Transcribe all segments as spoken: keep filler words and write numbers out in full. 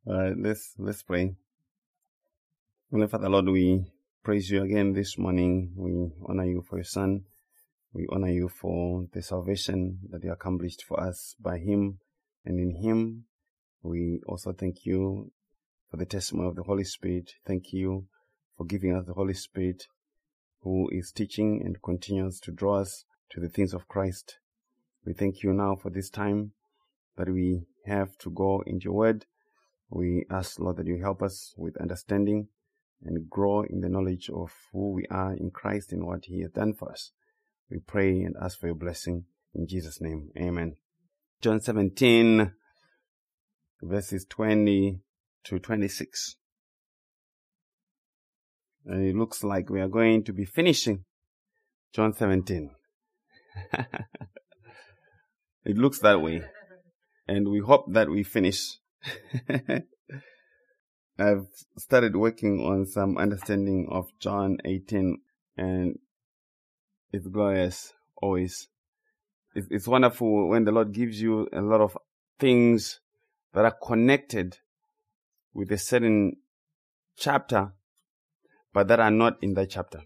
All right, let's let's pray. Heavenly Father, Lord, we praise you again this morning. We honor you for your Son. We honor you for the salvation that you accomplished for us by him and in him. We also thank you for the testimony of the Holy Spirit. Thank you for giving us the Holy Spirit who is teaching and continues to draw us to the things of Christ. We thank you now for this time that we have to go into your word. We ask, Lord, that you help us with understanding and grow in the knowledge of who we are in Christ and what he has done for us. We pray and ask for your blessing in Jesus' name. Amen. John seventeen, verses twenty to twenty-six. And it looks like we are going to be finishing John seventeen. It looks that way. And we hope that we finish. I've started working on some understanding of John eighteen, and it's glorious always. It's, it's wonderful when the Lord gives you a lot of things that are connected with a certain chapter, but that are not in that chapter.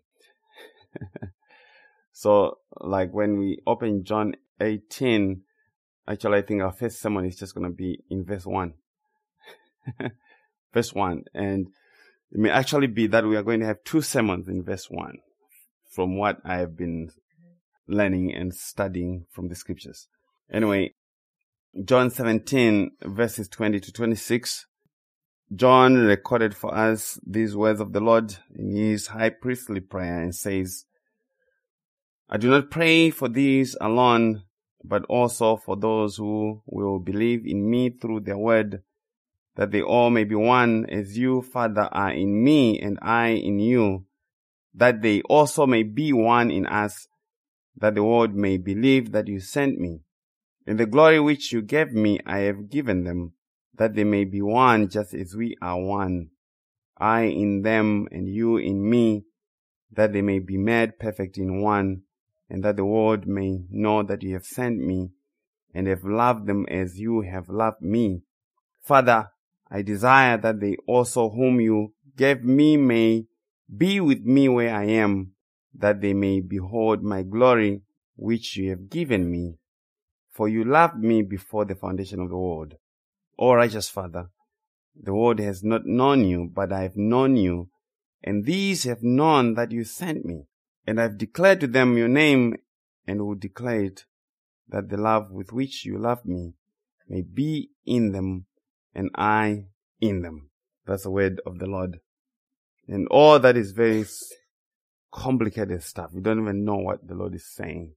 So, like when we open John eighteen, actually I think our first sermon is just going to be in verse one. Verse one. And it may actually be that we are going to have two sermons in verse one, from what I have been learning and studying from the scriptures. Anyway, John seventeen, verses twenty to twenty-six. John recorded for us these words of the Lord in his high priestly prayer and says, I do not pray for these alone, but also for those who will believe in me through their word, that they all may be one, as you, Father, are in me and I in you, that they also may be one in us, that the world may believe that you sent me. In the glory which you gave me, I have given them, that they may be one just as we are one, I in them and you in me, that they may be made perfect in one, and that the world may know that you have sent me and have loved them as you have loved me. Father, I desire that they also whom you gave me may be with me where I am, that they may behold my glory which you have given me. For you loved me before the foundation of the world. O righteous Father, the world has not known you, but I have known you, and these have known that you sent me. And I have declared to them your name, and will declare it, that the love with which you loved me may be in them, and I in them. That's the word of the Lord. And all that is very complicated stuff. You don't even know what the Lord is saying.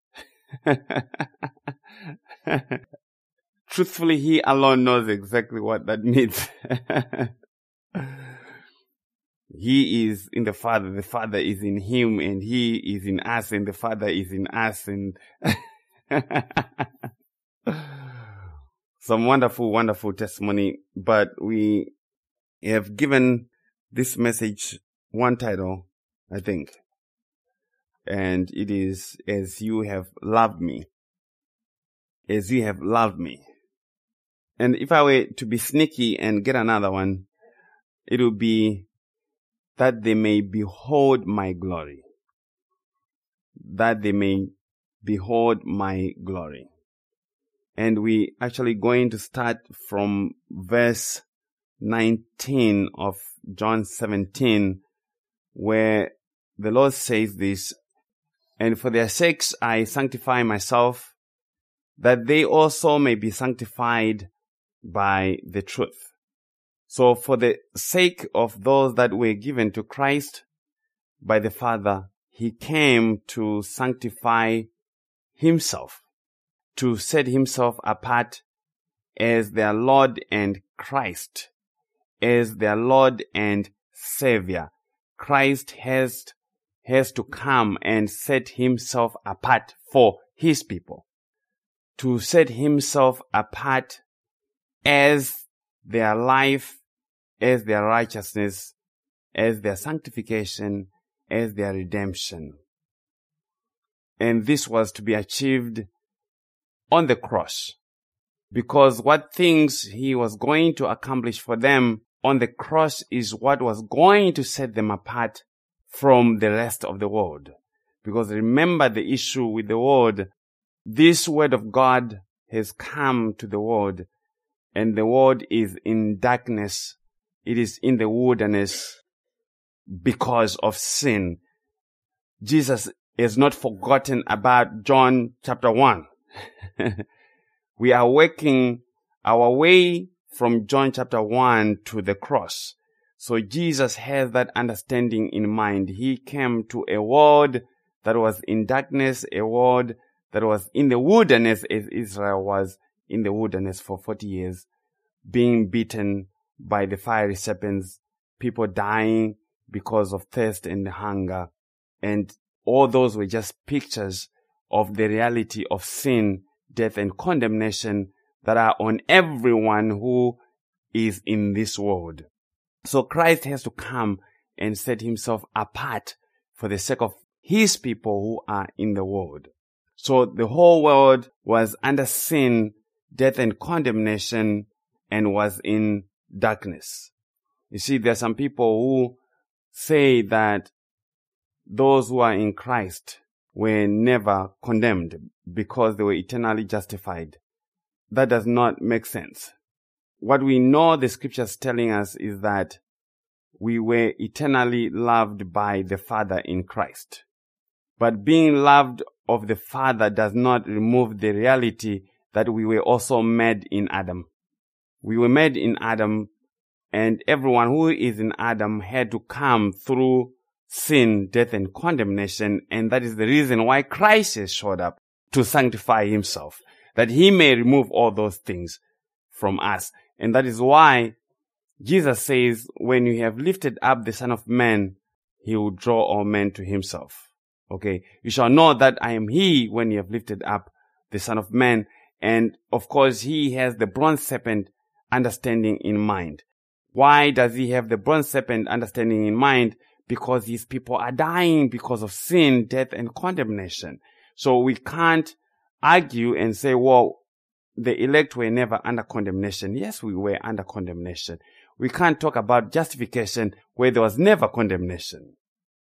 Truthfully, he alone knows exactly what that means. He is in the Father, the Father is in him, and he is in us, and the Father is in us, and some wonderful, wonderful testimony. But we have given this message one title, I think, and it is, As You Have Loved Me. As You Have Loved Me. And if I were to be sneaky and get another one, it would be, that they may behold my glory. That they may behold my glory. And we actually going to start from verse nineteen of John seventeen, where the Lord says this, and for their sakes I sanctify myself, that they also may be sanctified by the truth. So for the sake of those that were given to Christ by the Father, he came to sanctify himself, to set himself apart as their Lord and Christ, as their Lord and Savior. Christ has, has to come and set himself apart for his people, to set himself apart as their life, as their righteousness, as their sanctification, as their redemption. And this was to be achieved on the cross. because what things he was going to accomplish for them on the cross is what was going to set them apart from the rest of the world. Because remember the issue with the world. This word of God has come to the world, and the world is in darkness. It is in the wilderness because of sin. Jesus is not forgotten about John chapter one. We are working our way from John chapter one to the cross. So Jesus has that understanding in mind. He came to a world that was in darkness, a world that was in the wilderness, as Israel was in the wilderness for forty years, being beaten by the fiery serpents, people dying because of thirst and hunger. And all those were just pictures of the reality of sin, death, and condemnation that are on everyone who is in this world. So Christ has to come and set himself apart for the sake of his people who are in the world. So the whole world was under sin, death, and condemnation, and was in darkness. You see, there are some people who say that those who are in Christ were never condemned because they were eternally justified. That does not make sense. What we know the scriptures telling us is that we were eternally loved by the Father in Christ. But being loved of the Father does not remove the reality that we were also made in Adam. We were made in Adam, and everyone who is in Adam had to come through sin, death, and condemnation, and that is the reason why Christ has showed up to sanctify himself, that he may remove all those things from us. And that is why Jesus says, when you have lifted up the Son of Man, he will draw all men to himself. Okay, you shall know that I am he when you have lifted up the Son of Man. And of course, he has the bronze serpent understanding in mind. Why does he have the bronze serpent understanding in mind? Because his people are dying because of sin, death, and condemnation. So we can't argue and say, well, the elect were never under condemnation. Yes, we were under condemnation. We can't talk about justification where there was never condemnation.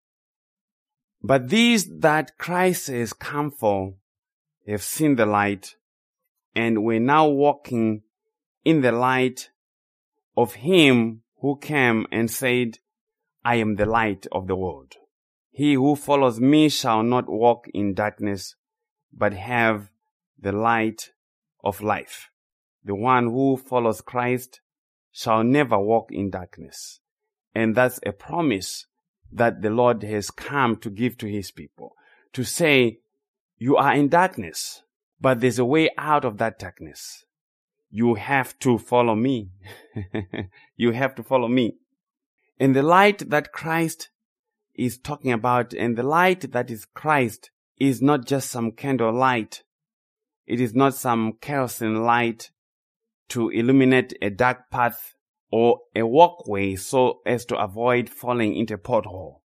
But these that Christ has come for have seen the light, and we're now walking in the light of him who came and said, I am the light of the world. He who follows me shall not walk in darkness, but have the light of life. The one who follows Christ shall never walk in darkness. And that's a promise that the Lord has come to give to his people, to say, you are in darkness, but there's a way out of that darkness. You have to follow me. You have to follow me. And the light that Christ is talking about, and the light that is Christ, is not just some candle light. It is not some kerosene light to illuminate a dark path or a walkway so as to avoid falling into a pothole.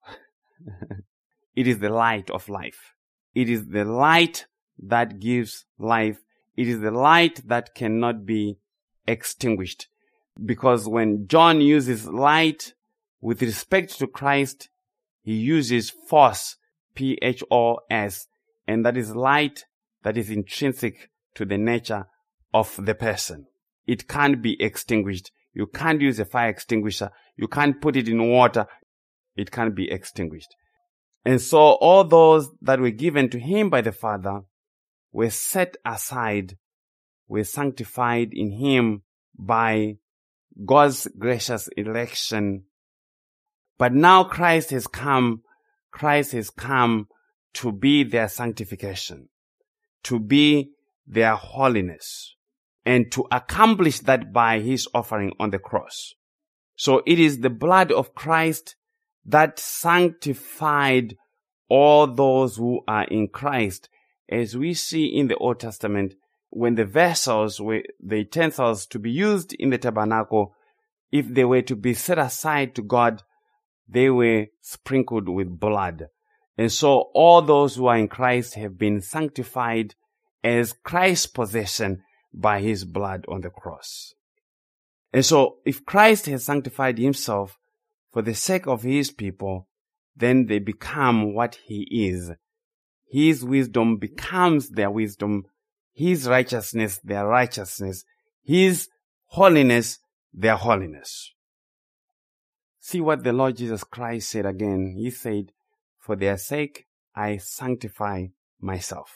It is the light of life. It is the light that gives life. It is the light that cannot be extinguished. Because when John uses light with respect to Christ, he uses phos, P H O S, and that is light that is intrinsic to the nature of the person. It can't be extinguished. You can't use a fire extinguisher. You can't put it in water. It can't be extinguished. And so all those that were given to him by the Father were set aside, were sanctified in him by God's gracious election. But now Christ has come, Christ has come to be their sanctification, to be their holiness, and to accomplish that by his offering on the cross. So it is the blood of Christ that sanctified all those who are in Christ. As we see in the Old Testament, when the vessels were, the utensils to be used in the tabernacle, if they were to be set aside to God, they were sprinkled with blood. And so all those who are in Christ have been sanctified as Christ's possession by his blood on the cross. And so if Christ has sanctified himself for the sake of his people, then they become what he is. His wisdom becomes their wisdom. His righteousness, their righteousness. His holiness, their holiness. See what the Lord Jesus Christ said again. He said, for their sake, I sanctify myself.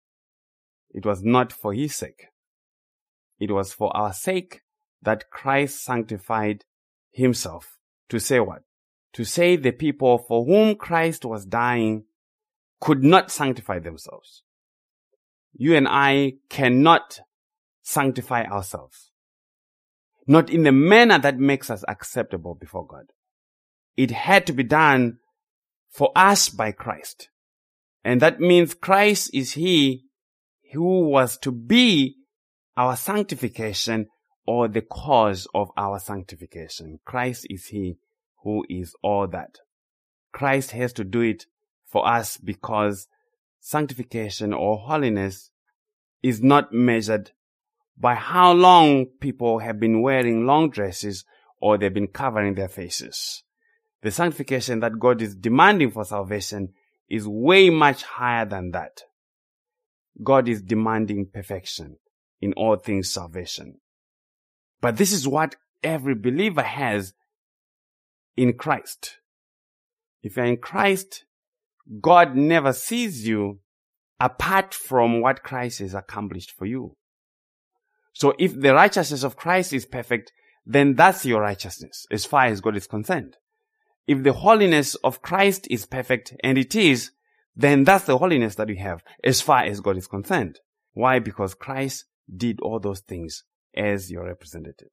It was not for his sake. It was for our sake that Christ sanctified himself. To say what? To say the people for whom Christ was dying could not sanctify themselves. You and I cannot sanctify ourselves. Not in the manner that makes us acceptable before God. It had to be done for us by Christ. And that means Christ is he who was to be our sanctification or the cause of our sanctification. Christ is he who is all that. Christ has to do it for us because sanctification or holiness is not measured by how long people have been wearing long dresses or they've been covering their faces. The sanctification that God is demanding for salvation is way much higher than that. God is demanding perfection in all things salvation. But this is what every believer has in Christ. If you're in Christ, God never sees you apart from what Christ has accomplished for you. So if the righteousness of Christ is perfect, then that's your righteousness as far as God is concerned. If the holiness of Christ is perfect, and it is, then that's the holiness that we have as far as God is concerned. Why? Because Christ did all those things as your representative.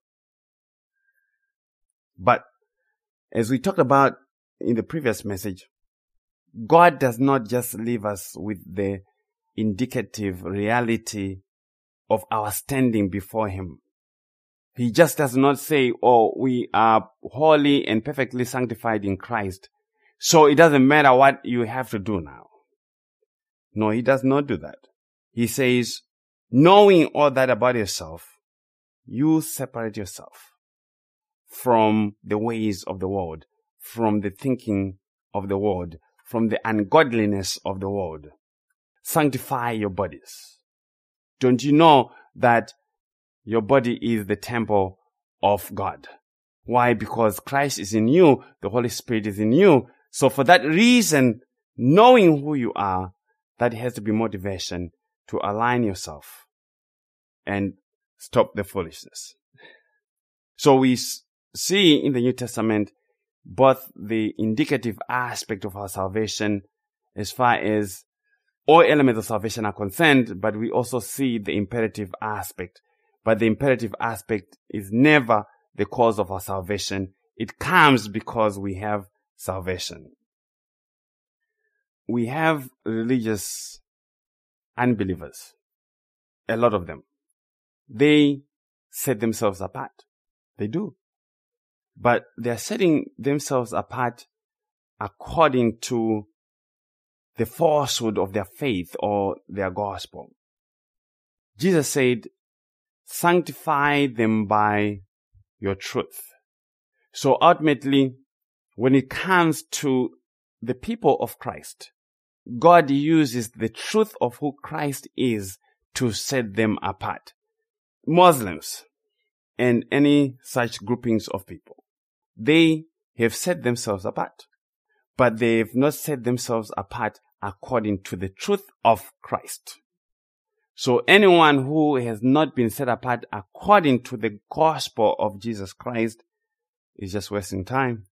But as we talked about in the previous message, God does not just leave us with the indicative reality of our standing before him. He just does not say, oh, we are holy and perfectly sanctified in Christ, so it doesn't matter what you have to do now. No, he does not do that. He says, knowing all that about yourself, you separate yourself from the ways of the world, from the thinking of the world, from the ungodliness of the world. Sanctify your bodies. Don't you know that your body is the temple of God? Why? Because Christ is in you, the Holy Spirit is in you. So for that reason, knowing who you are, that has to be motivation to align yourself and stop the foolishness. So we see in the New Testament both the indicative aspect of our salvation as far as all elements of salvation are concerned, but we also see the imperative aspect. But the imperative aspect is never the cause of our salvation. It comes because we have salvation. We have religious unbelievers, a lot of them. They set themselves apart. They do. But they are setting themselves apart according to the falsehood of their faith or their gospel. Jesus said, sanctify them by your truth. So ultimately, when it comes to the people of Christ, God uses the truth of who Christ is to set them apart. Muslims and any such groupings of people, they have set themselves apart, but they have not set themselves apart according to the truth of Christ. So anyone who has not been set apart according to the gospel of Jesus Christ is just wasting time.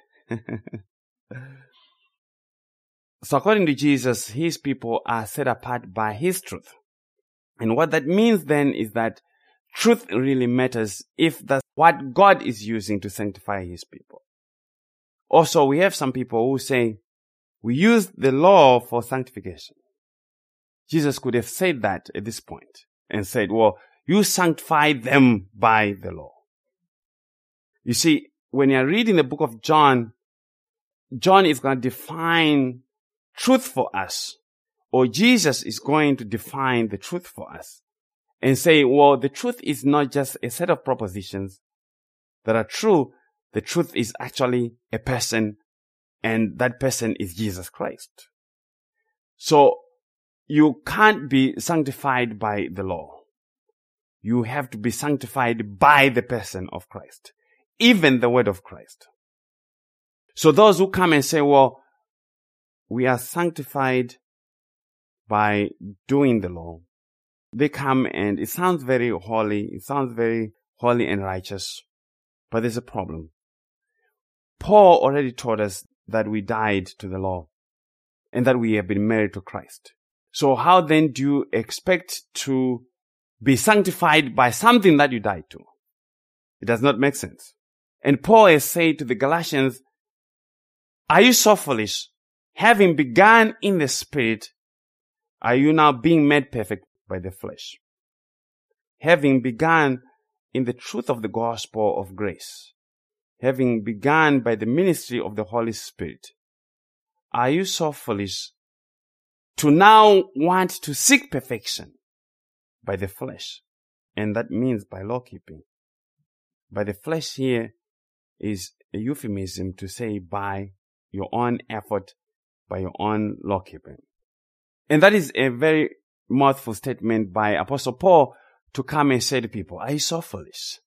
So according to Jesus, his people are set apart by his truth. And what that means then is that truth really matters if that's what God is using to sanctify his people. Also, we have some people who say, we use the law for sanctification. Jesus could have said that at this point and said, well, you sanctify them by the law. You see, when you're reading the book of John, John is going to define truth for us, or Jesus is going to define the truth for us. and say, well, the truth is not just a set of propositions that are true. The truth is actually a person, and that person is Jesus Christ. So you can't be sanctified by the law. You have to be sanctified by the person of Christ, even the word of Christ. So those who come and say, well, we are sanctified by doing the law, they come and it sounds very holy, it sounds very holy and righteous, but there's a problem. Paul already taught us that we died to the law and that we have been married to Christ. So how then do you expect to be sanctified by something that you died to? It does not make sense. And Paul has said to the Galatians, are you so foolish? Having begun in the Spirit, are you now being made perfect by the flesh? Having begun in the truth of the gospel of grace, having begun by the ministry of the Holy Spirit, are you so foolish to now want to seek perfection by the flesh? And that means by law keeping. By the flesh here is a euphemism to say by your own effort, by your own law keeping. And that is a very mouthful statement by Apostle Paul to come and say to people, are you so foolish?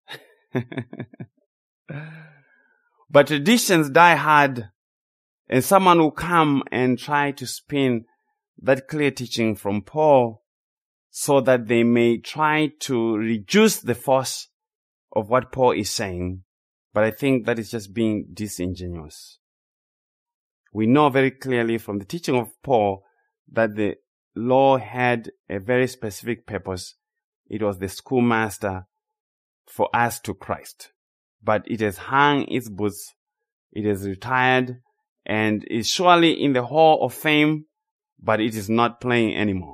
But traditions die hard, and someone will come and try to spin that clear teaching from Paul so that they may try to reduce the force of what Paul is saying. But I think that is just being disingenuous. We know very clearly from the teaching of Paul that the law had a very specific purpose. It was the schoolmaster for us to Christ. But it has hung its boots, it has retired, and is surely in the hall of fame, but it is not playing anymore.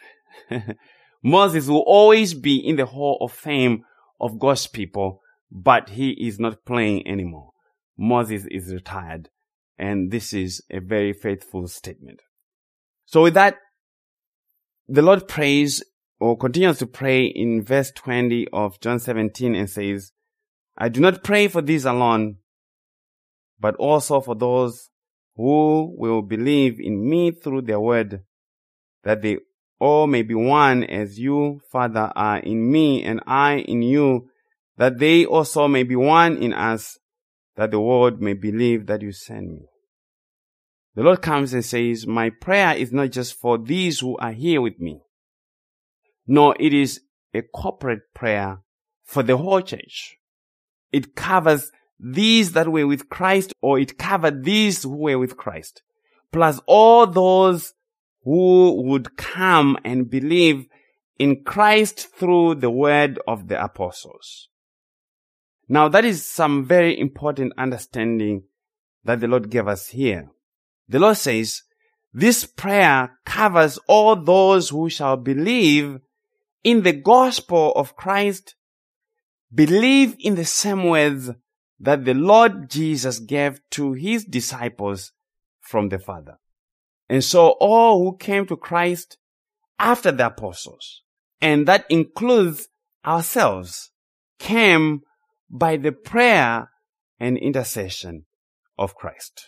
Moses will always be in the hall of fame of God's people, but he is not playing anymore. Moses is retired, and this is a very faithful statement. So with that, the Lord prays, or continues to pray in verse twenty of John seventeen, and says, I do not pray for these alone, but also for those who will believe in me through their word, that they all may be one as you, Father, are in me and I in you, that they also may be one in us, that the world may believe that you sent me. The Lord comes and says, my prayer is not just for these who are here with me. No, it is a corporate prayer for the whole church. It covers these that were with Christ, or it covered these who were with Christ, plus all those who would come and believe in Christ through the word of the apostles. Now that is some very important understanding that the Lord gave us here. The Lord says, this prayer covers all those who shall believe in the gospel of Christ, believe in the same words that the Lord Jesus gave to his disciples from the Father. And so all who came to Christ after the apostles, and that includes ourselves, came by the prayer and intercession of Christ.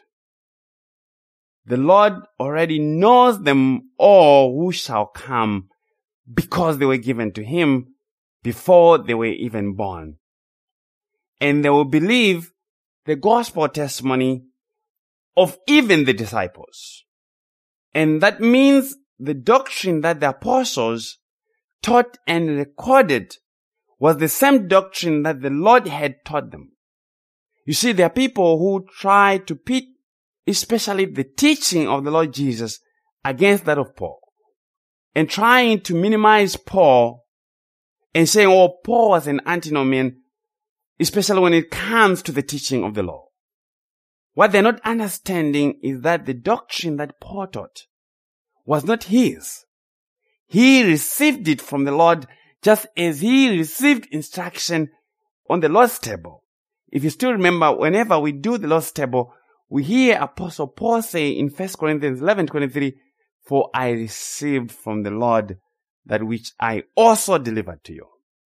The Lord already knows them all who shall come because they were given to him before they were even born. And they will believe the gospel testimony of even the disciples. And that means the doctrine that the apostles taught and recorded was the same doctrine that the Lord had taught them. You see, there are people who try to pit especially the teaching of the Lord Jesus against that of Paul, and trying to minimize Paul and saying, oh, Paul was an antinomian, especially when it comes to the teaching of the law. What they're not understanding is that the doctrine that Paul taught was not his. He received it from the Lord just as he received instruction on the Lord's table. If you still remember, whenever we do the Lord's table, we hear Apostle Paul say in First Corinthians eleven twenty-three, for I received from the Lord that which I also delivered to you.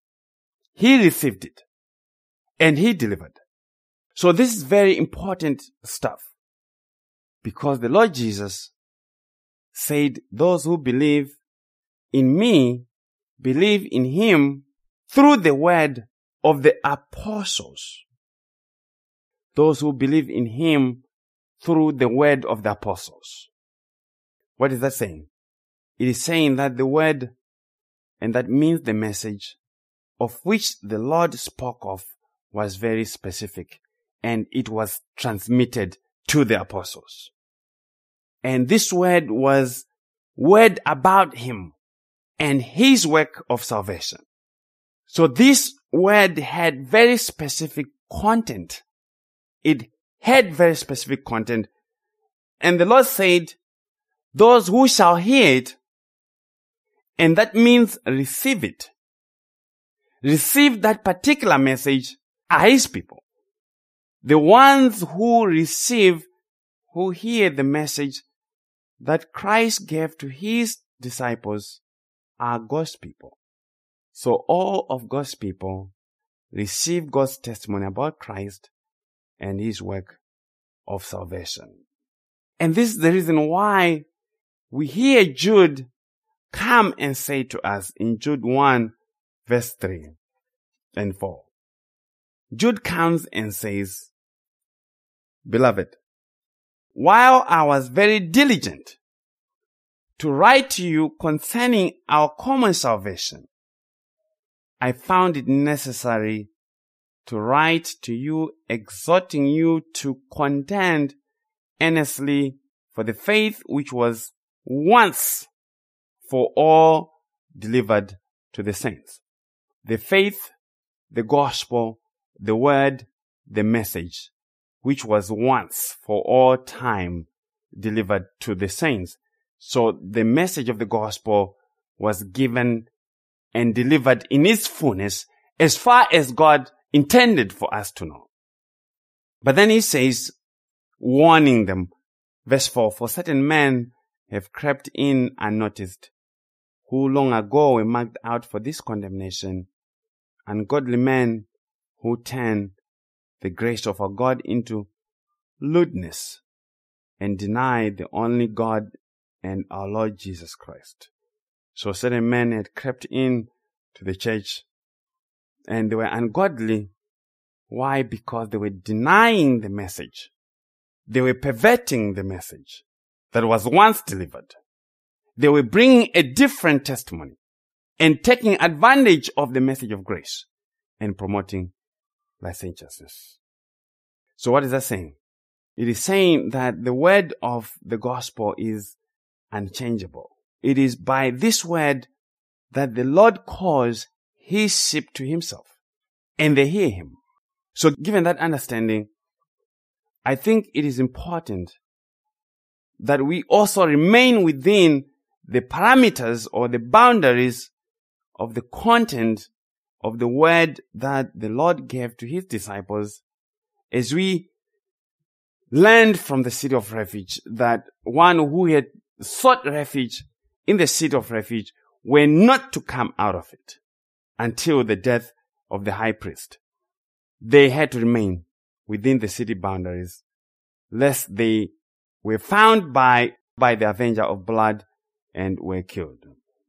He received it and he delivered. So this is very important stuff, because the Lord Jesus said, those who believe in me believe in him through the word of the apostles. Those who believe in him through the word of the apostles. What is that saying? It is saying that the word, and that means the message of which the Lord spoke of, was very specific, and it was transmitted to the apostles. And this word was word about him and his work of salvation. So this word had very specific content. It had very specific content. And the Lord said, those who shall hear it, and that means receive it, receive that particular message, are his people. The ones who receive, who hear the message that Christ gave to his disciples, are God's people. So all of God's people receive God's testimony about Christ and his work of salvation. And this is the reason why we hear Jude come and say to us in Jude one, verse three and four. Jude comes and says, Beloved, while I was very diligent to write to you concerning our common salvation, I found it necessary to write to you, exhorting you to contend earnestly for the faith which was once for all delivered to the saints. The faith, the gospel, the word, the message, which was once for all time delivered to the saints. So the message of the gospel was given and delivered in its fullness as far as God intended for us to know. But then he says, warning them, verse four, for certain men have crept in unnoticed, who long ago were marked out for this condemnation, ungodly men who turn the grace of our God into lewdness and deny the only God and our Lord Jesus Christ. So certain men had crept in to the church and they were ungodly. Why? Because they were denying the message. They were perverting the message that was once delivered. They were bringing a different testimony and taking advantage of the message of grace and promoting licentiousness. So what is that saying? It is saying that the word of the gospel is unchangeable. It is by this word that the Lord calls his sheep to himself, and they hear him. So given that understanding, I think it is important that we also remain within the parameters or the boundaries of the content of the word that the Lord gave to his disciples, as we learned from the city of refuge that one who had sought refuge in the city of refuge were not to come out of it until the death of the high priest. They had to remain within the city boundaries, lest they were found by, by the avenger of blood and were killed.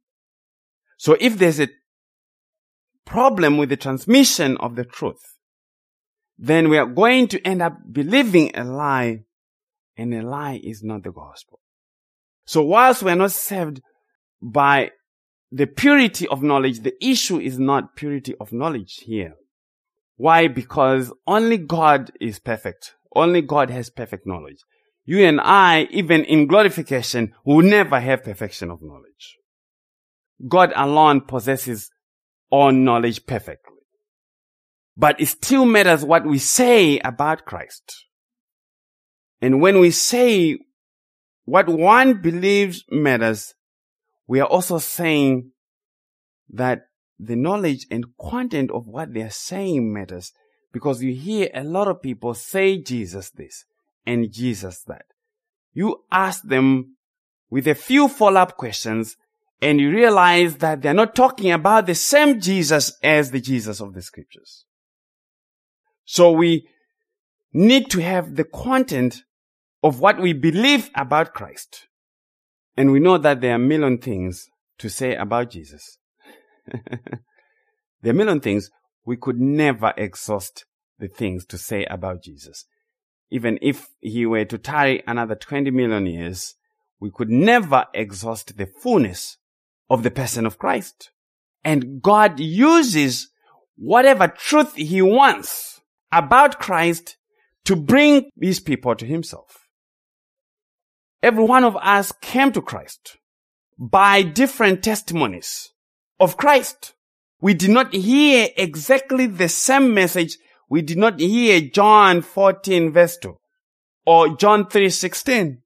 So if there's a problem with the transmission of the truth, then we are going to end up believing a lie, and a lie is not the gospel. So whilst we are not saved by the purity of knowledge, the issue is not purity of knowledge here. Why? Because only God is perfect. Only God has perfect knowledge. You and I, even in glorification, will never have perfection of knowledge. God alone possesses all knowledge perfectly. But it still matters what we say about Christ. And when we say what one believes matters, we are also saying that the knowledge and content of what they are saying matters, because you hear a lot of people say Jesus this and Jesus that. You ask them with a few follow-up questions and you realize that they're not talking about the same Jesus as the Jesus of the scriptures. So we need to have the content of what we believe about Christ. And we know that there are a million things to say about Jesus. There are a million things. We could never exhaust the things to say about Jesus. Even if he were to tarry another twenty million years, we could never exhaust the fullness of the person of Christ. And God uses whatever truth he wants about Christ to bring these people to himself. Every one of us came to Christ by different testimonies of Christ. We did not hear exactly the same message. We did not hear John fourteen verse two or John three sixteen.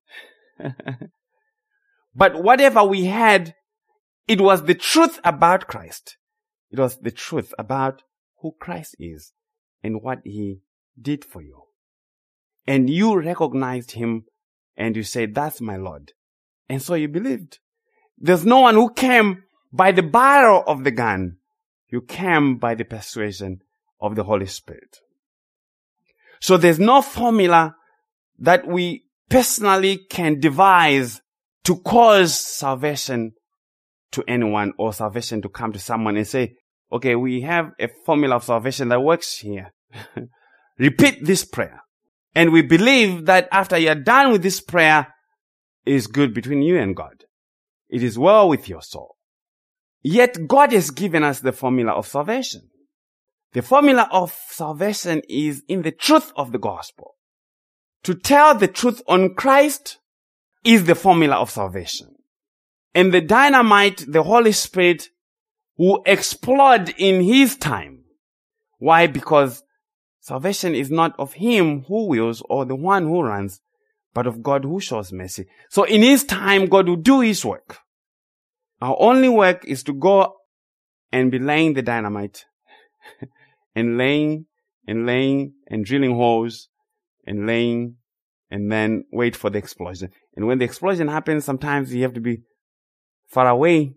But whatever we had, it was the truth about Christ. It was the truth about who Christ is and what he did for you. And you recognized him and you said, that's my Lord. And so you believed. There's no one who came by the barrel of the gun. You came by the persuasion of the Holy Spirit. So there's no formula that we personally can devise to cause salvation to anyone or salvation to come to someone and say, okay, we have a formula of salvation that works here. Repeat this prayer. And we believe that after you're done with this prayer, it is good between you and God. It is well with your soul. Yet God has given us the formula of salvation. The formula of salvation is in the truth of the gospel. To tell the truth on Christ is the formula of salvation. And the dynamite, the Holy Spirit, will explode in his time. Why? Because salvation is not of him who wills or the one who runs, but of God who shows mercy. So in his time, God will do his work. Our only work is to go and be laying the dynamite and laying and laying and drilling holes and laying and then wait for the explosion. And when the explosion happens, sometimes you have to be far away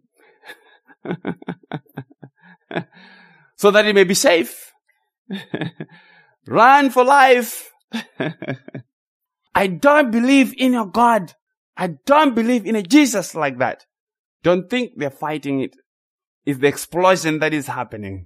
so that it may be safe. Run for life. I don't believe in your God. I don't believe in a Jesus like that. Don't think they're fighting it. It's the explosion that is happening.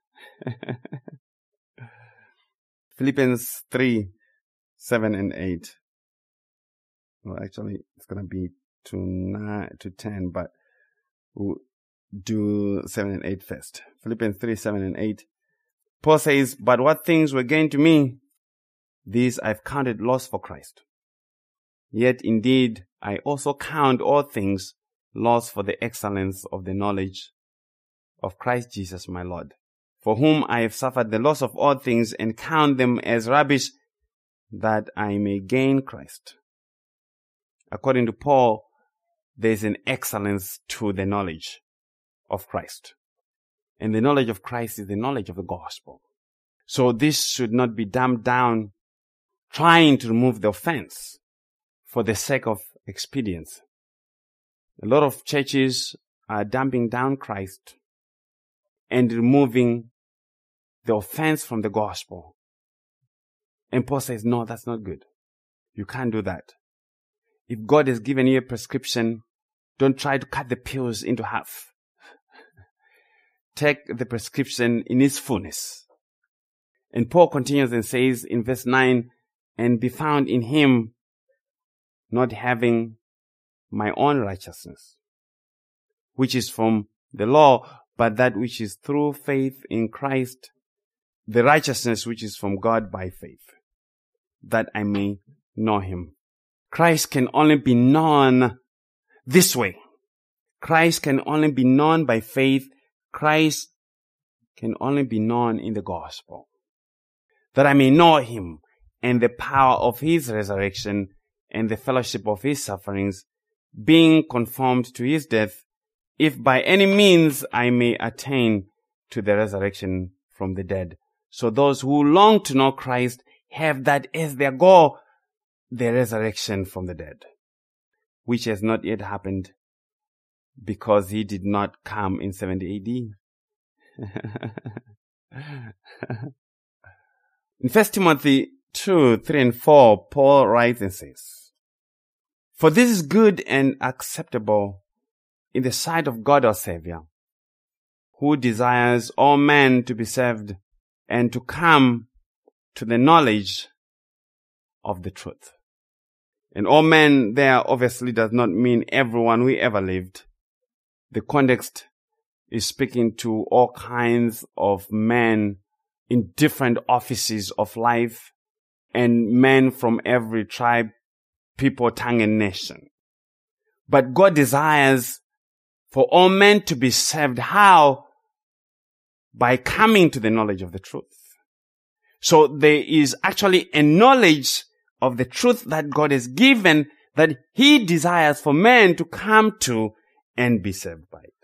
Philippians three, seven and eight. Well, actually, it's going to be to nine, to ten, but we'll do seven and eight first. Philippians three, seven and eight. Paul says, but what things were gained to me, these I've counted loss for Christ. Yet indeed, I also count all things loss for the excellence of the knowledge of Christ Jesus my Lord, for whom I have suffered the loss of all things and count them as rubbish, that I may gain Christ. According to Paul, there is an excellence to the knowledge of Christ. And the knowledge of Christ is the knowledge of the gospel. So this should not be dumbed down, trying to remove the offense for the sake of expedience. A lot of churches are dumping down Christ and removing the offense from the gospel. And Paul says, no, that's not good. You can't do that. If God has given you a prescription, don't try to cut the pills into half. Take the prescription in its fullness. And Paul continues and says in verse nine, and be found in him, not having my own righteousness, which is from the law, but that which is through faith in Christ, the righteousness which is from God by faith, that I may know him. Christ can only be known this way. Christ can only be known by faith. Christ can only be known in the gospel, that I may know him and the power of his resurrection and the fellowship of his sufferings, being conformed to his death, if by any means I may attain to the resurrection from the dead. So those who long to know Christ have that as their goal, the resurrection from the dead, which has not yet happened, because he did not come in seventy A D. In First Timothy two, three and four, Paul writes and says, "For this is good and acceptable in the sight of God our Savior, who desires all men to be saved and to come to the knowledge of the truth." And all men there obviously does not mean everyone who ever lived. The context is speaking to all kinds of men in different offices of life and men from every tribe, people, tongue, and nation. But God desires for all men to be saved. How? By coming to the knowledge of the truth. So there is actually a knowledge of the truth that God has given that he desires for men to come to and be saved by it.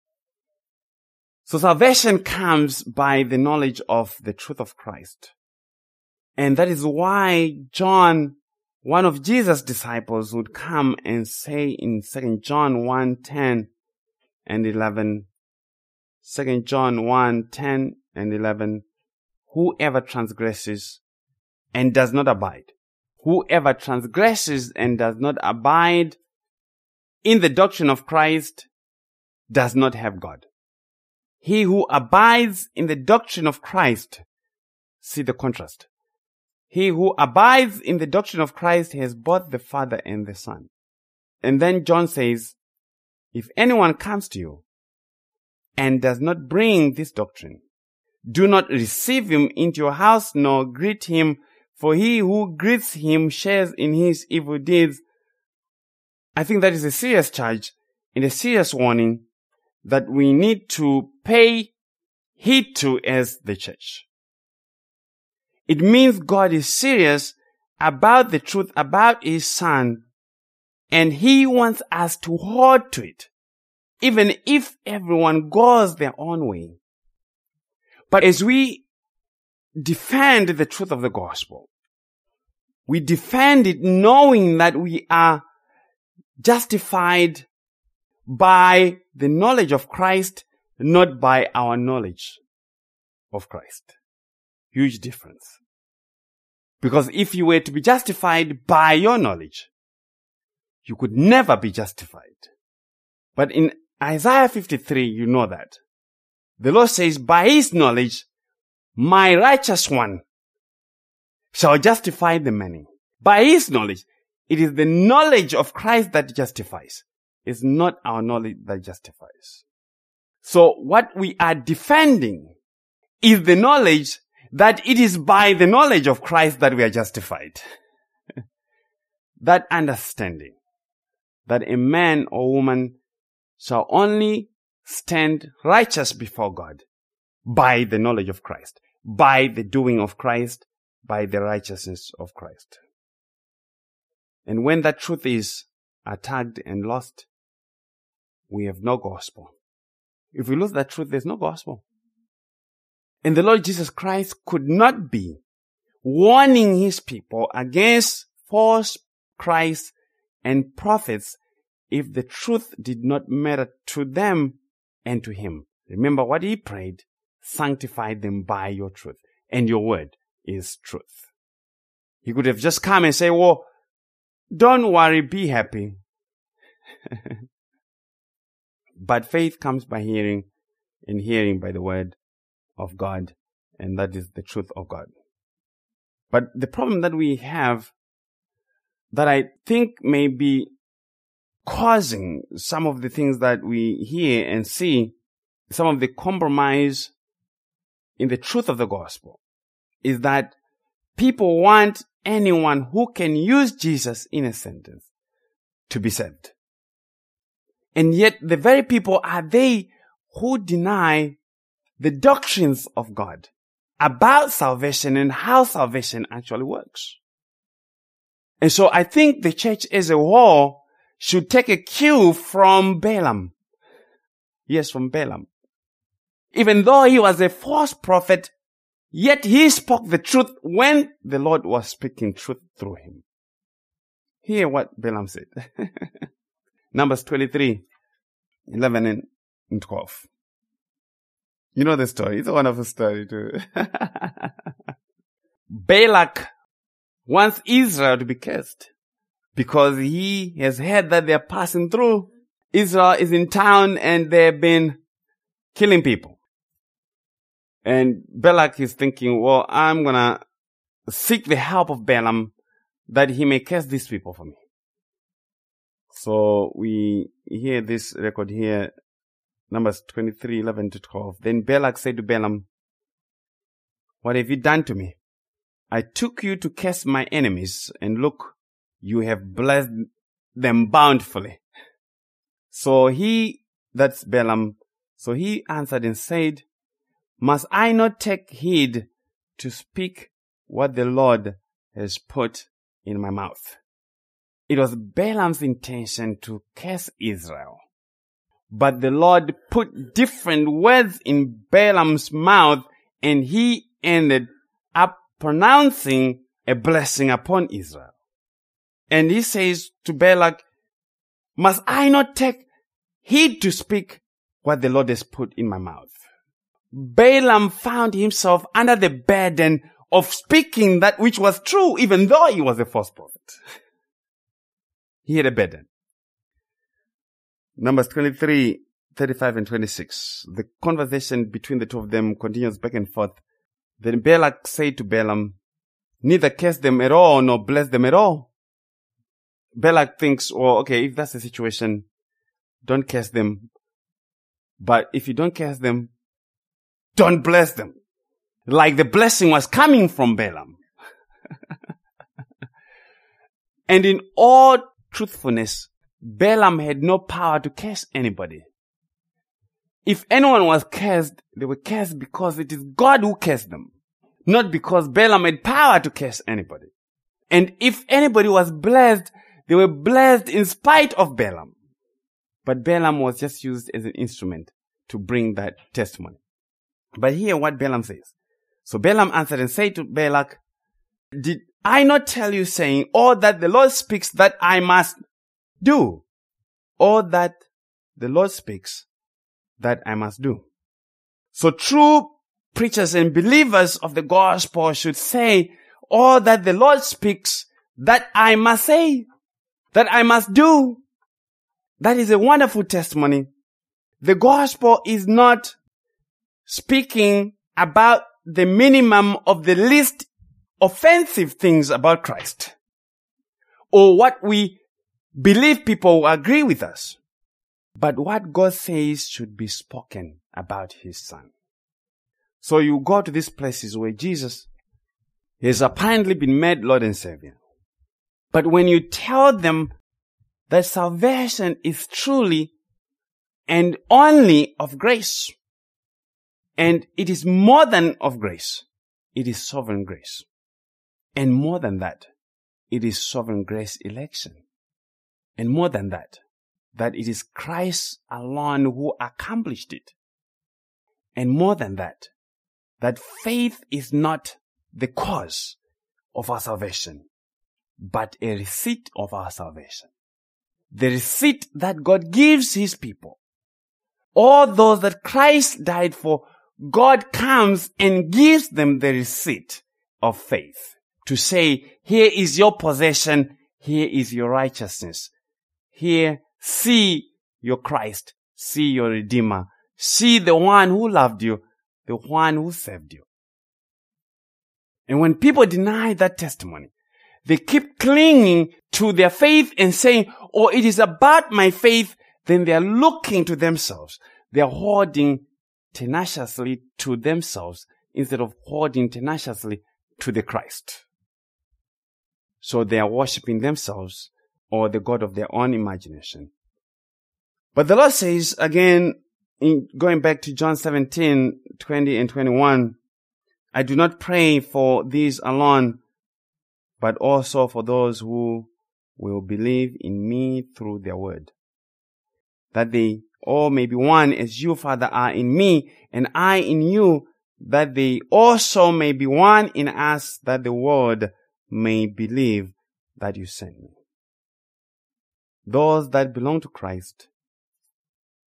So salvation comes by the knowledge of the truth of Christ. And that is why John, one of Jesus' disciples, would come and say in Second John one, ten and eleven, Second John one, ten and eleven, "Whoever transgresses and does not abide, whoever transgresses and does not abide in the doctrine of Christ does not have God. He who abides in the doctrine of Christ," see the contrast, "he who abides in the doctrine of Christ has both the Father and the Son." And then John says, "If anyone comes to you and does not bring this doctrine, do not receive him into your house nor greet him, for he who greets him shares in his evil deeds." I think that is a serious charge and a serious warning that we need to pay heed to as the church. It means God is serious about the truth about his Son, and he wants us to hold to it, even if everyone goes their own way. But as we defend the truth of the gospel, we defend it knowing that we are justified by the knowledge of Christ, not by our knowledge of Christ. Huge difference. Because if you were to be justified by your knowledge, you could never be justified. But in Isaiah fifty-three, you know that. The Lord says, "By his knowledge, my righteous one shall justify the many." By his knowledge. It is the knowledge of Christ that justifies. It's not our knowledge that justifies. So what we are defending is the knowledge that it is by the knowledge of Christ that we are justified. That understanding that a man or woman shall only stand righteous before God by the knowledge of Christ, by the doing of Christ, by the righteousness of Christ. And when that truth is attacked and lost, we have no gospel. If we lose that truth, there's no gospel. And the Lord Jesus Christ could not be warning his people against false Christs and prophets if the truth did not matter to them and to him. Remember what he prayed: "Sanctify them by your truth, and your word is truth." He could have just come and say, "Well, don't worry, be happy." But faith comes by hearing, and hearing by the word of God, and that is the truth of God. But the problem that we have, that I think may be causing some of the things that we hear and see, some of the compromise in the truth of the gospel, is that people want anyone who can use Jesus in a sentence to be saved. And yet the very people are they who deny the doctrines of God about salvation and how salvation actually works. And so I think the church as a whole should take a cue from Balaam. Yes, from Balaam. Even though he was a false prophet, yet he spoke the truth when the Lord was speaking truth through him. Hear what Balaam said. Numbers twenty-three, eleven and twelve. You know the story. It's a wonderful story too. Balak wants Israel to be cursed because he has heard that they're passing through. Israel is in town and they've been killing people. And Balak is thinking, well, I'm gonna seek the help of Balaam that he may curse these people for me. So we hear this record here, Numbers twenty-three, eleven to twelve. Then Balak said to Balaam, what have you done to me? I took you to curse my enemies, and look, you have blessed them bountifully. So he, that's Balaam, so he answered and said, must I not take heed to speak what the Lord has put in my mouth? It was Balaam's intention to curse Israel. But the Lord put different words in Balaam's mouth, and he ended up pronouncing a blessing upon Israel. And he says to Balak, must I not take heed to speak what the Lord has put in my mouth? Balaam found himself under the burden of speaking that which was true, even though he was a false prophet. He had a burden. Numbers twenty-three, thirty-five and twenty-six. The conversation between the two of them continues back and forth. Then Balak said to Balaam, neither curse them at all nor bless them at all. Balak thinks, well, okay, if that's the situation, don't curse them. But if you don't curse them, don't bless them. Like the blessing was coming from Balaam. And in all truthfulness, Balaam had no power to curse anybody. If anyone was cursed, they were cursed because it is God who cursed them, not because Balaam had power to curse anybody. And if anybody was blessed, they were blessed in spite of Balaam. But Balaam was just used as an instrument to bring that testimony. But hear what Balaam says. So Balaam answered and said to Balak, did I not tell you, saying, all that the Lord speaks that I must do? All that the Lord speaks that I must do. So true preachers and believers of the gospel should say, all that the Lord speaks that I must say, that I must do. That is a wonderful testimony. The gospel is not speaking about the minimum of the least offensive things about Christ, or what we believe people will agree with us, but what God says should be spoken about his son. So you go to these places where Jesus has apparently been made Lord and Savior. But when you tell them that salvation is truly and only of grace, and it is more than of grace, it is sovereign grace. And more than that, it is sovereign grace election. And more than that, that it is Christ alone who accomplished it. And more than that, that faith is not the cause of our salvation, but a receipt of our salvation. The receipt that God gives his people. All those that Christ died for, God comes and gives them the receipt of faith. To say, here is your possession, here is your righteousness. Here, see your Christ, see your Redeemer, see the one who loved you, the one who saved you. And when people deny that testimony, they keep clinging to their faith and saying, oh, it is about my faith, then they are looking to themselves. They are holding tenaciously to themselves instead of holding tenaciously to the Christ. So they are worshiping themselves or the God of their own imagination. But the Lord says again, in going back to John seventeen, twenty and twenty-one, I do not pray for these alone, but also for those who will believe in me through their word, that they all may be one as you, Father, are in me and I in you, that they also may be one in us, that the world may believe that you sent me. Those that belong to Christ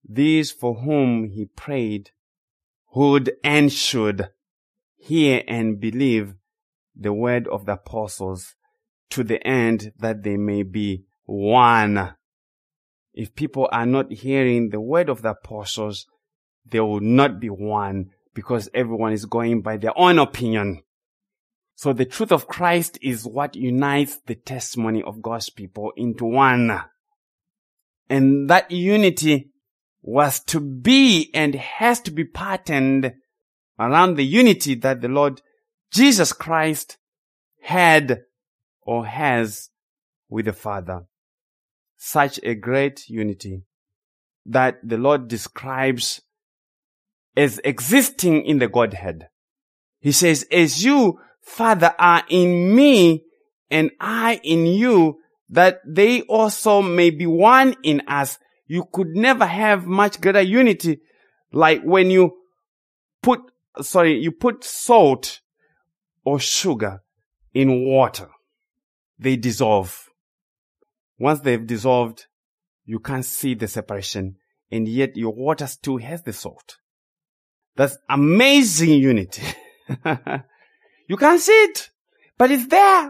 these for whom he prayed would and should hear and believe the word of the apostles, to the end that they may be one. If people are not hearing the word of the apostles, they will not be one, because everyone is going by their own opinion. So the truth of Christ is what unites the testimony of God's people into one. And that unity was to be and has to be patterned around the unity that the Lord Jesus Christ had or has with the Father. Such a great unity that the Lord describes as existing in the Godhead. He says, as you, Father, are in me and I in you, that they also may be one in us. You could never have much greater unity. Like when you put, sorry, you put salt or sugar in water. They dissolve. Once they've dissolved, you can't see the separation, and yet your water still has the salt. That's amazing unity. You can't see it, but it's there.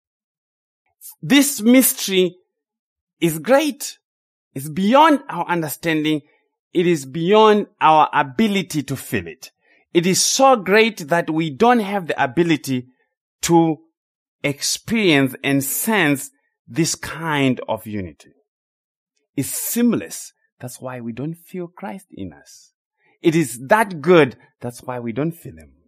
This mystery is great. It's beyond our understanding. It is beyond our ability to feel it. It is so great that we don't have the ability to experience and sense this kind of unity. It's seamless. That's why we don't feel Christ in us. It is that good. That's why we don't feel Him.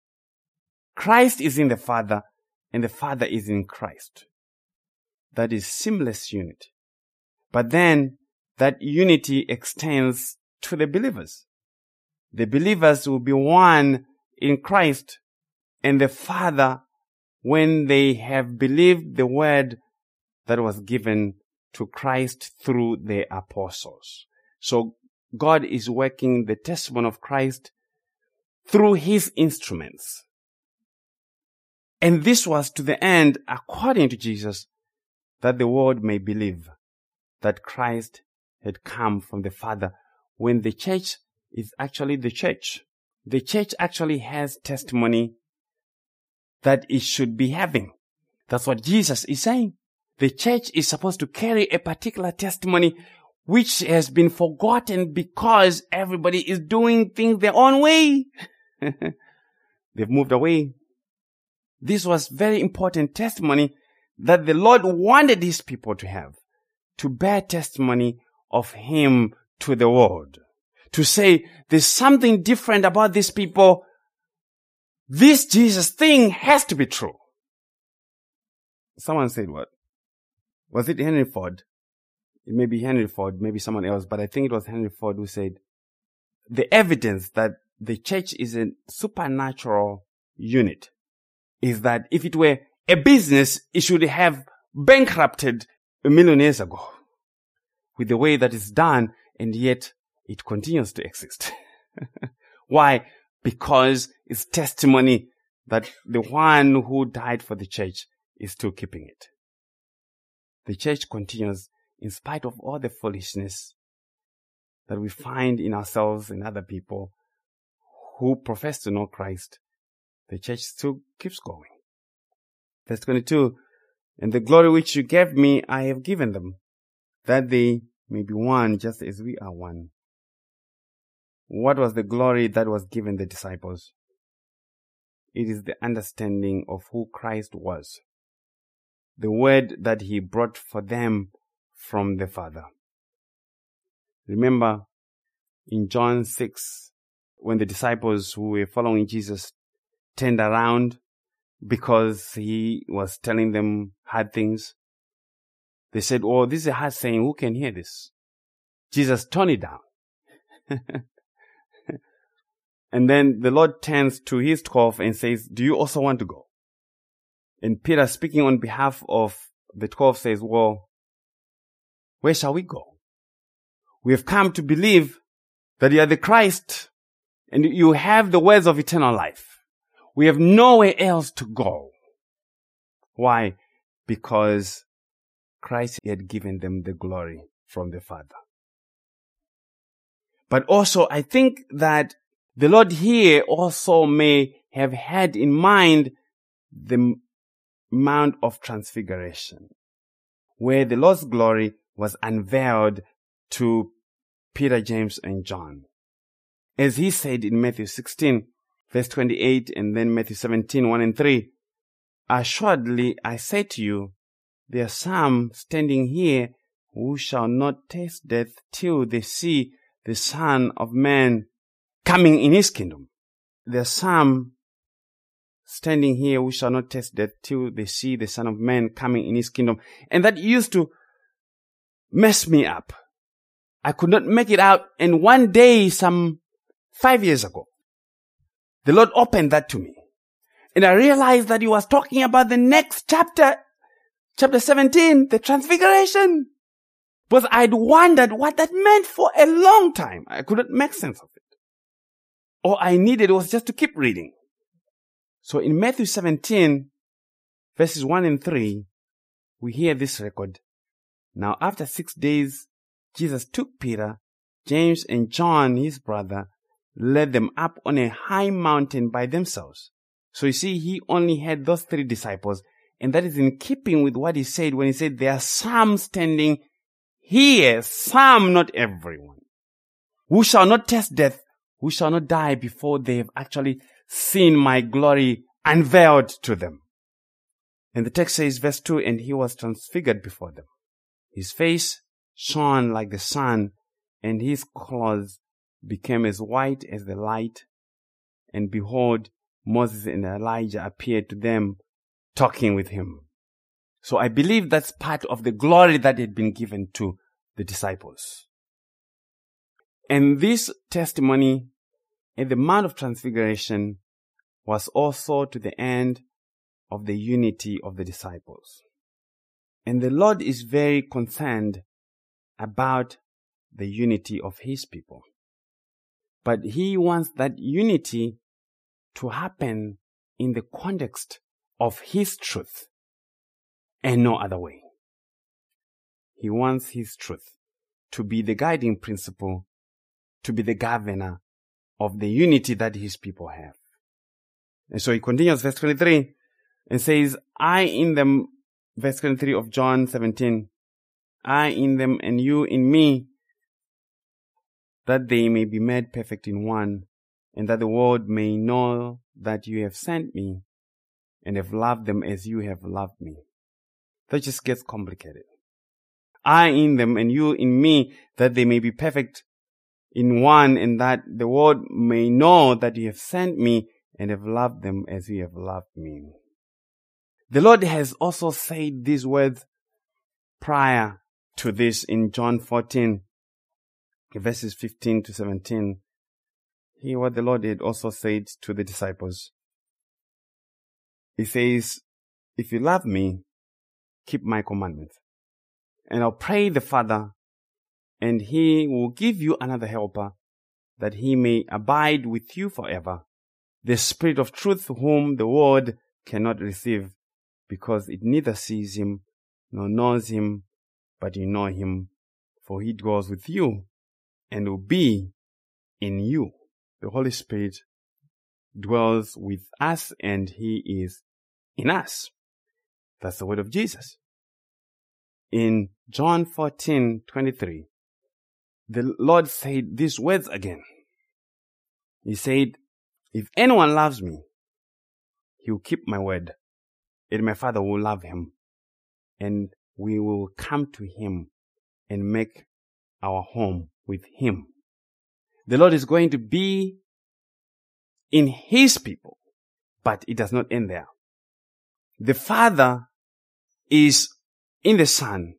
Christ is in the Father, and the Father is in Christ. That is seamless unity. But then that unity extends to the believers. The believers will be one in Christ and the Father when they have believed the word that was given to Christ through the apostles. So God is working the testimony of Christ through His instruments. And this was to the end, according to Jesus, that the world may believe that Christ had come from the Father, when the church is actually the church. The church actually has testimony that it should be having. That's what Jesus is saying. The church is supposed to carry a particular testimony which has been forgotten because everybody is doing things their own way. They've moved away. This was very important testimony that the Lord wanted His people to have, to bear testimony of Him to the world. To say, there's something different about these people. This Jesus thing has to be true. Someone said what? Was it Henry Ford? It may be Henry Ford, maybe someone else, but I think it was Henry Ford who said, the evidence that the church is a supernatural unit is that if it were a business, it should have bankrupted a million years ago with the way that it's done, and yet it continues to exist. Why? Because it's testimony that the one who died for the church is still keeping it. The church continues in spite of all the foolishness that we find in ourselves and other people who profess to know Christ. The church still keeps going. Verse twenty-two, and the glory which you gave me, I have given them, that they may be one just as we are one. What was the glory that was given the disciples? It is the understanding of who Christ was. The word that He brought for them from the Father. Remember in John six, when the disciples who were following Jesus turned around because He was telling them hard things. They said, oh, this is a hard saying. Who can hear this? Jesus toned it down. And then the Lord turns to His twelve and says, do you also want to go? And Peter, speaking on behalf of the twelve, says, well, where shall we go? We have come to believe that you are the Christ and you have the words of eternal life. We have nowhere else to go. Why? Because Christ had given them the glory from the Father. But also, I think that the Lord here also may have had in mind the Mount of Transfiguration, where the Lord's glory was unveiled to Peter, James, and John. As he said in Matthew sixteen, verse twenty-eight, and then Matthew seventeen, one and three, assuredly I say to you, there are some standing here who shall not taste death till they see the Son of Man coming in his kingdom. There are some standing here who shall not taste death till they see the Son of Man coming in his kingdom. And that used to mess me up. I could not make it out. And one day, some five years ago, the Lord opened that to me. And I realized that he was talking about the next chapter, chapter seventeen, the Transfiguration. Because I'd wondered what that meant for a long time. I couldn't make sense of it. All I needed was just to keep reading. So in Matthew seventeen, verses one and three, we hear this record. Now after six days, Jesus took Peter, James, and John, his brother, led them up on a high mountain by themselves. So you see, he only had those three disciples. And that is in keeping with what he said when he said, there are some standing here, some, not everyone, who shall not taste death, who shall not die before they have actually seen my glory unveiled to them. And the text says, verse two, and he was transfigured before them. His face shone like the sun, and his clothes became as white as the light. And behold, Moses and Elijah appeared to them, talking with him. So I believe that's part of the glory that had been given to the disciples. And this testimony at the Mount of Transfiguration was also to the end of the unity of the disciples. And the Lord is very concerned about the unity of his people. But he wants that unity to happen in the context of his truth and no other way. He wants his truth to be the guiding principle, to be the governor of the unity that his people have. And so he continues, verse twenty-three, and says, I in them, verse twenty-three of John seventeen, I in them and you in me, that they may be made perfect in one, and that the world may know that you have sent me and have loved them as you have loved me. That just gets complicated. I in them and you in me, that they may be perfect in one, and that the world may know that you have sent me and have loved them as you have loved me. The Lord has also said these words prior to this in John fourteen, verses fifteen to seventeen. Hear what the Lord had also said to the disciples. He says, if you love me, keep my commandments. And I'll pray the Father, and he will give you another helper, that he may abide with you forever, the Spirit of truth, whom the world cannot receive, because it neither sees him nor knows him, but you know him, for he dwells with you and will be in you. The Holy Spirit dwells with us, and he is in us. That's the word of Jesus. In John fourteen twenty-three, the Lord said these words again. He said, if anyone loves me, he will keep my word, and my Father will love him, and we will come to him and make our home with him. The Lord is going to be in his people, but it does not end there. The Father is in the Son.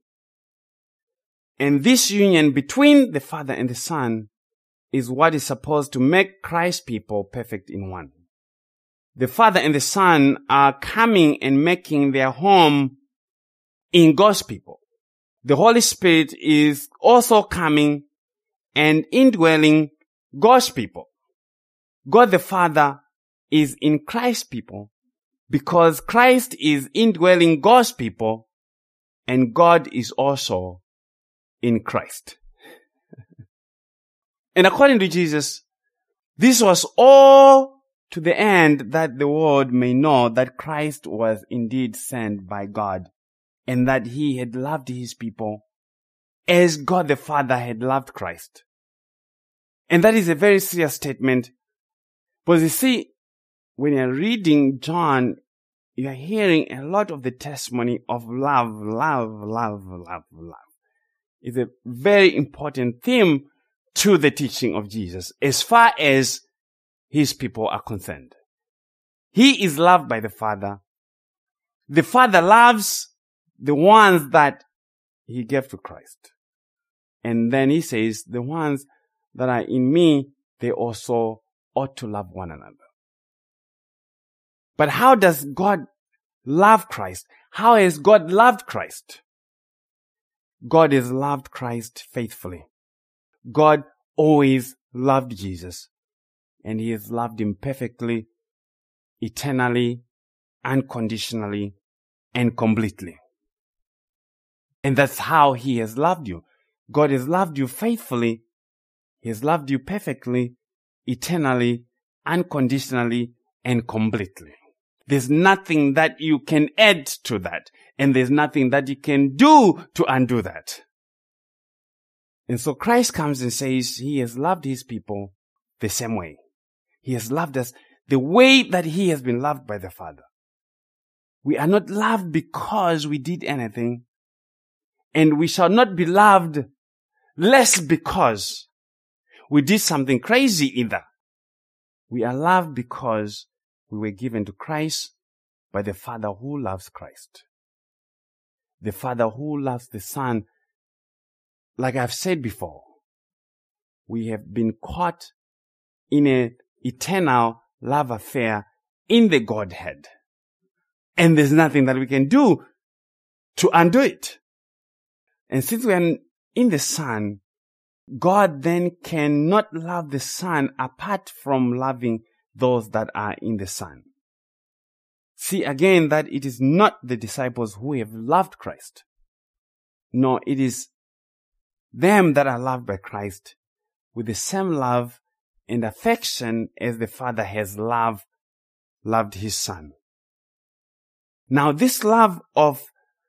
And this union between the Father and the Son is what is supposed to make Christ's people perfect in one. The Father and the Son are coming and making their home in God's people. The Holy Spirit is also coming and indwelling God's people. God the Father is in Christ's people because Christ is indwelling God's people, and God is also in Christ. And according to Jesus, this was all to the end that the world may know that Christ was indeed sent by God and that he had loved his people as God the Father had loved Christ. And that is a very serious statement. Because you see, when you're reading John, you're hearing a lot of the testimony of love, love, love, love, love. It's a very important theme to the teaching of Jesus as far as his people are concerned. He is loved by the Father. The Father loves the ones that he gave to Christ. And then he says, the ones that are in me, they also ought to love one another. But how does God love Christ? How has God loved Christ? God has loved Christ faithfully. God always loved Jesus, and he has loved him perfectly, eternally, unconditionally, and completely. And that's how he has loved you. God has loved you faithfully. He has loved you perfectly, eternally, unconditionally, and completely. There's nothing that you can add to that, and there's nothing that you can do to undo that. And so Christ comes and says he has loved his people the same way. He has loved us the way that he has been loved by the Father. We are not loved because we did anything, and we shall not be loved less because we did something crazy either. We are loved because we were given to Christ by the Father who loves Christ. The Father who loves the Son. Like I've said before, we have been caught in an eternal love affair in the Godhead. And there's nothing that we can do to undo it. And since we are in the Son, God then cannot love the Son apart from loving those that are in the Son. See again that it is not the disciples who have loved Christ. No, it is them that are loved by Christ with the same love and affection as the Father has loved, loved his Son. Now this love of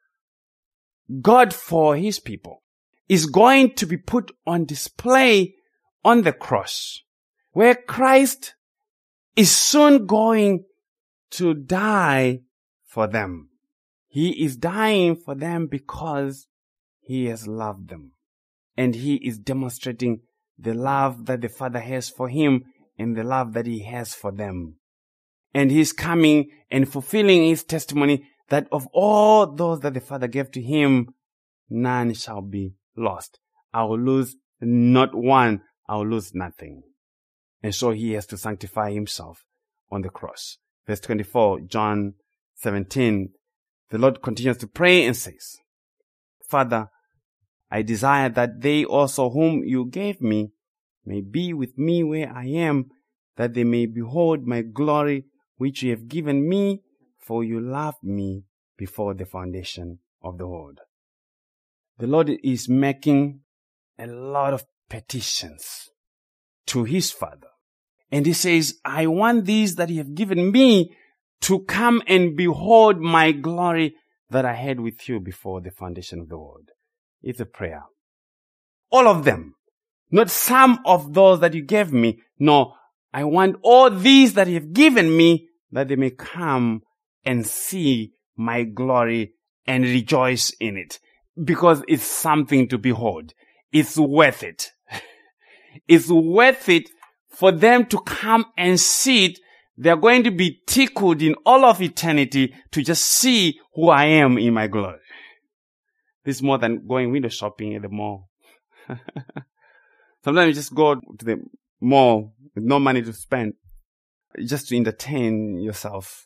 God for his people is going to be put on display on the cross, where Christ is soon going to die for them. He is dying for them because he has loved them. And he is demonstrating the love that the Father has for him and the love that he has for them. And he's coming and fulfilling his testimony that of all those that the Father gave to him, none shall be lost. I will lose not one. I will lose nothing. And so he has to sanctify himself on the cross. Verse twenty-four, John seventeen, the Lord continues to pray and says, Father, I desire that they also whom you gave me may be with me where I am, that they may behold my glory which you have given me, for you loved me before the foundation of the world. The Lord is making a lot of petitions to his Father. And he says, I want these that you have given me to come and behold my glory that I had with you before the foundation of the world. It's a prayer. All of them. Not some of those that you gave me. No, I want all these that you have given me that they may come and see my glory and rejoice in it. Because it's something to behold. It's worth it. It's worth it for them to come and see it. They're going to be tickled in all of eternity to just see who I am in my glory. This is more than going window shopping at the mall. Sometimes you just go to the mall with no money to spend just to entertain yourself.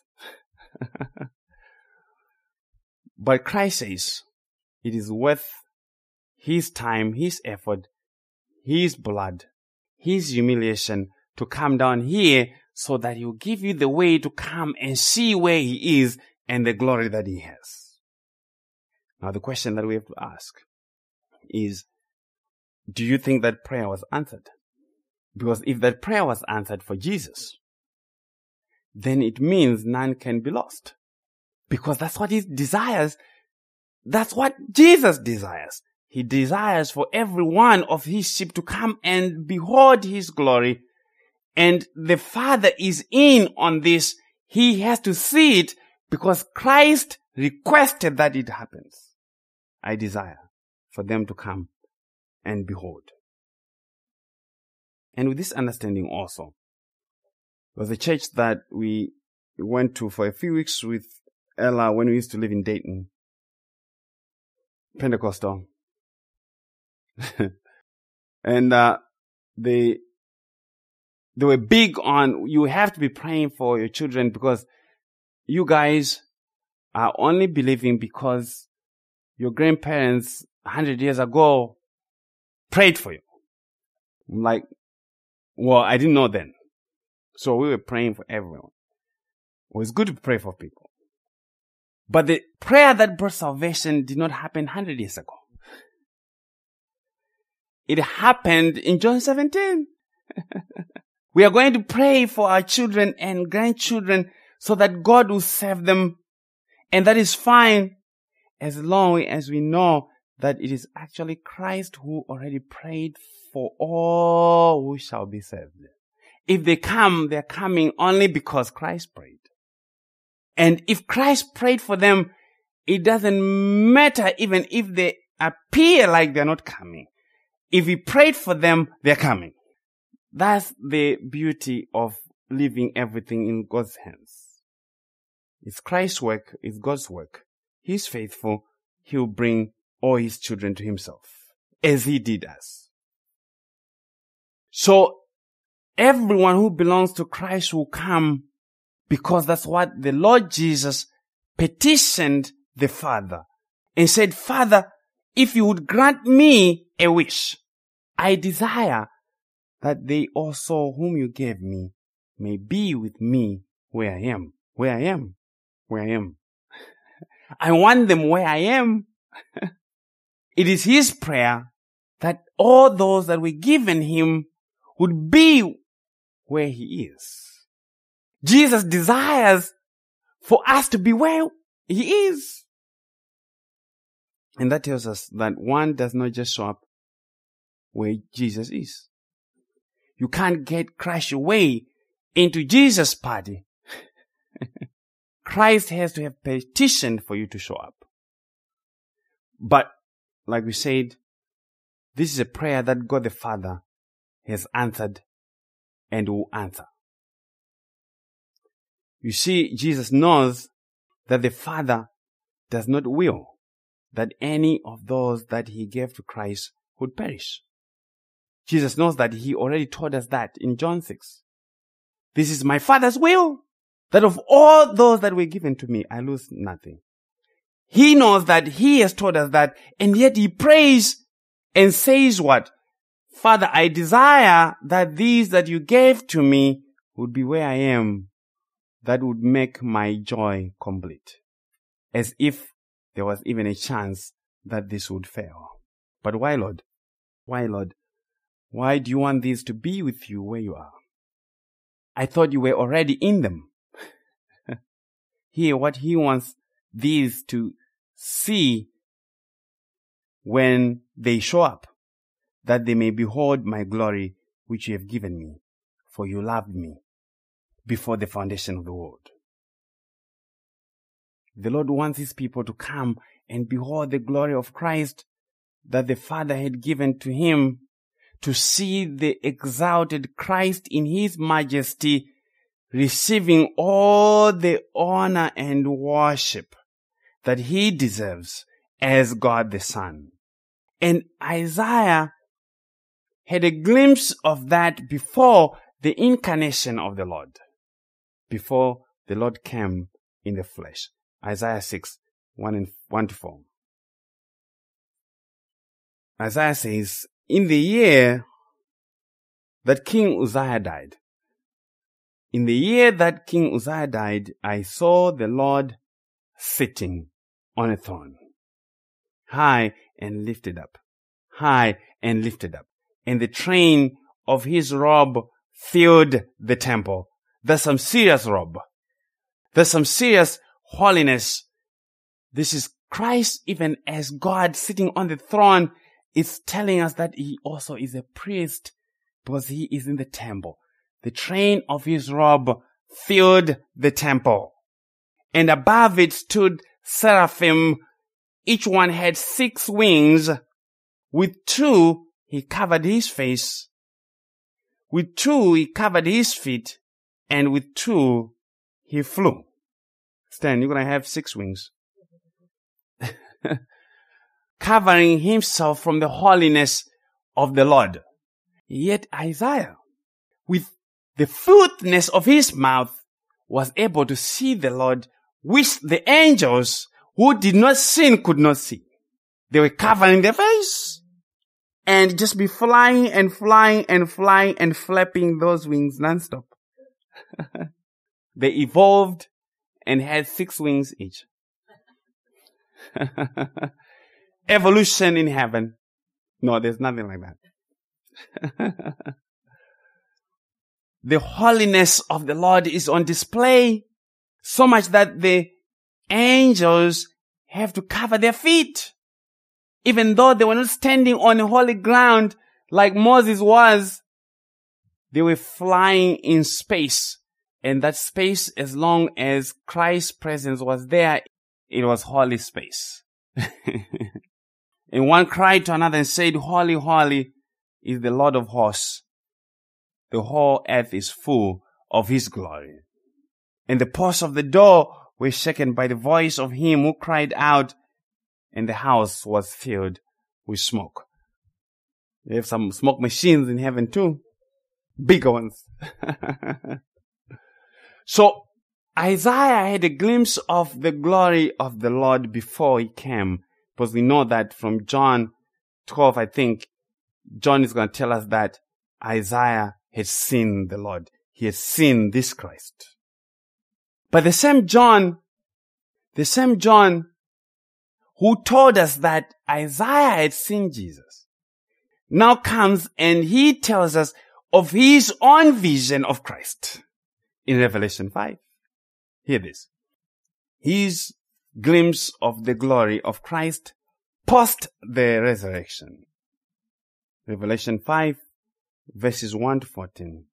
But Christ says it is worth his time, his effort, his blood, his humiliation to come down here so that he will give you the way to come and see where he is and the glory that he has. Now the question that we have to ask is, do you think that prayer was answered? Because if that prayer was answered for Jesus, then it means none can be lost. Because that's what he desires. That's what Jesus desires. He desires for every one of his sheep to come and behold his glory. And the Father is in on this. He has to see it because Christ requested that it happens. I desire for them to come and behold. And with this understanding also, there was a church that we went to for a few weeks with Ella when we used to live in Dayton. Pentecostal. and uh, they they were big on, you have to be praying for your children because you guys are only believing because your grandparents a hundred years ago prayed for you. I'm like, well, I didn't know then. So we were praying for everyone. It was good to pray for people. But the prayer that brought salvation did not happen a hundred years ago. It happened in John seventeen. We are going to pray for our children and grandchildren so that God will save them. And that is fine as long as we know that it is actually Christ who already prayed for all who shall be saved. If they come, they're coming only because Christ prayed. And if Christ prayed for them, it doesn't matter even if they appear like they're not coming. If he prayed for them, they're coming. That's the beauty of leaving everything in God's hands. It's Christ's work, it's God's work. He's faithful. He'll bring all his children to himself, as he did us. So, everyone who belongs to Christ will come because that's what the Lord Jesus petitioned the Father and said, Father, if you would grant me a wish, I desire that they also whom you gave me may be with me where I am, where I am, where I am. I want them where I am. It is his prayer that all those that were given him would be where he is. Jesus desires for us to be where he is. And that tells us that one does not just show up where Jesus is. You can't get crash your way into Jesus' party. Christ has to have petitioned for you to show up. But, like we said, this is a prayer that God the Father has answered and will answer. You see, Jesus knows that the Father does not will that any of those that he gave to Christ would perish. Jesus knows that. He already told us that in John six. This is my Father's will, that of all those that were given to me, I lose nothing. He knows that. He has told us that, and yet he prays and says what? Father, I desire that these that you gave to me would be where I am. That would make my joy complete. As if there was even a chance that this would fail. But why, Lord? Why, Lord? Why do you want these to be with you where you are? I thought you were already in them. Here, what he wants these to see when they show up, that they may behold my glory which you have given me, for you loved me before the foundation of the world. The Lord wants his people to come and behold the glory of Christ that the Father had given to him, to see the exalted Christ in his majesty receiving all the honor and worship that he deserves as God the Son. And Isaiah had a glimpse of that before the incarnation of the Lord, before the Lord came in the flesh. Isaiah six, one and one to four. Isaiah says, in the year that King Uzziah died, in the year that King Uzziah died, I saw the Lord sitting on a throne, high and lifted up, high and lifted up, and the train of his robe filled the temple. There's some serious robe. There's some serious holiness. This is Christ, even as God sitting on the throne, is telling us that he also is a priest because he is in the temple. The train of his robe filled the temple. And above it stood seraphim. Each one had six wings. With two, he covered his face. With two, he covered his feet. And with two, he flew. Stan, you're going to have six wings. Covering himself from the holiness of the Lord. Yet Isaiah, with the filthiness of his mouth, was able to see the Lord, which the angels who did not sin could not see. They were covering their face and just be flying and flying and flying and flapping those wings nonstop. They evolved and had six wings each. Evolution in heaven. No, there's nothing like that. The holiness of the Lord is on display, so much that the angels have to cover their feet. Even though they were not standing on holy ground like Moses was, they were flying in space. And that space, as long as Christ's presence was there, it was holy space. And one cried to another and said, Holy, holy is the Lord of hosts. The whole earth is full of his glory. And the posts of the door were shaken by the voice of him who cried out, and the house was filled with smoke. They have some smoke machines in heaven too. Bigger ones. So Isaiah had a glimpse of the glory of the Lord before he came. Because we know that from John twelve, I think, John is going to tell us that Isaiah had seen the Lord. He has seen this Christ. But the same John, the same John who told us that Isaiah had seen Jesus, now comes and he tells us of his own vision of Christ in Revelation five. Hear this. His glimpse of the glory of Christ post the resurrection. Revelation five, verses one to fourteen.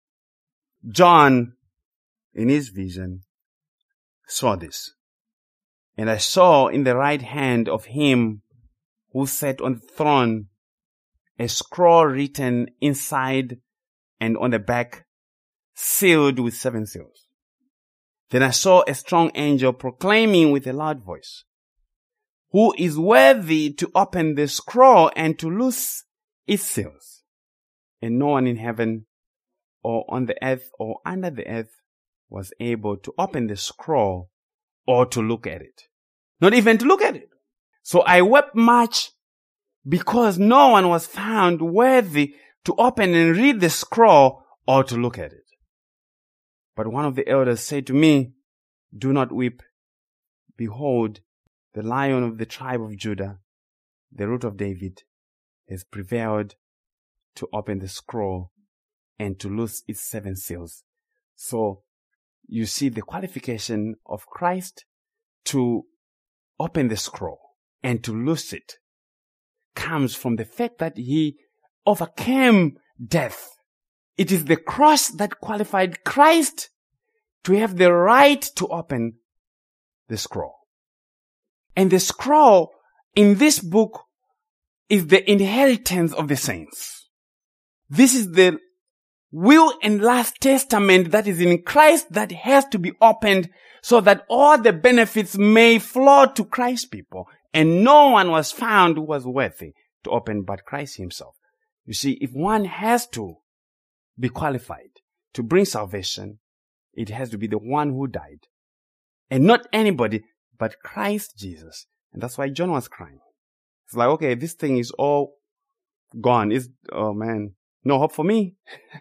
John, in his vision, saw this. And I saw in the right hand of him who sat on the throne a scroll written inside and on the back, sealed with seven seals. Then I saw a strong angel proclaiming with a loud voice, Who is worthy to open the scroll and to loose its seals? And no one in heaven or on the earth or under the earth was able to open the scroll or to look at it. Not even to look at it. So I wept much because no one was found worthy to open and read the scroll or to look at it. But one of the elders said to me, Do not weep. Behold, the Lion of the tribe of Judah, the Root of David, has prevailed to open the scroll and to loose its seven seals. So you see the qualification of Christ to open the scroll and to loose it comes from the fact that he overcame death. It is the cross that qualified Christ to have the right to open the scroll. And the scroll in this book is the inheritance of the saints. This is the will and last testament that is in Christ that has to be opened so that all the benefits may flow to Christ's people. And no one was found who was worthy to open but Christ himself. You see, if one has to be qualified to bring salvation, it has to be the one who died. And not anybody, but Christ Jesus. And that's why John was crying. It's like, okay, this thing is all gone. It's, oh man, no hope for me.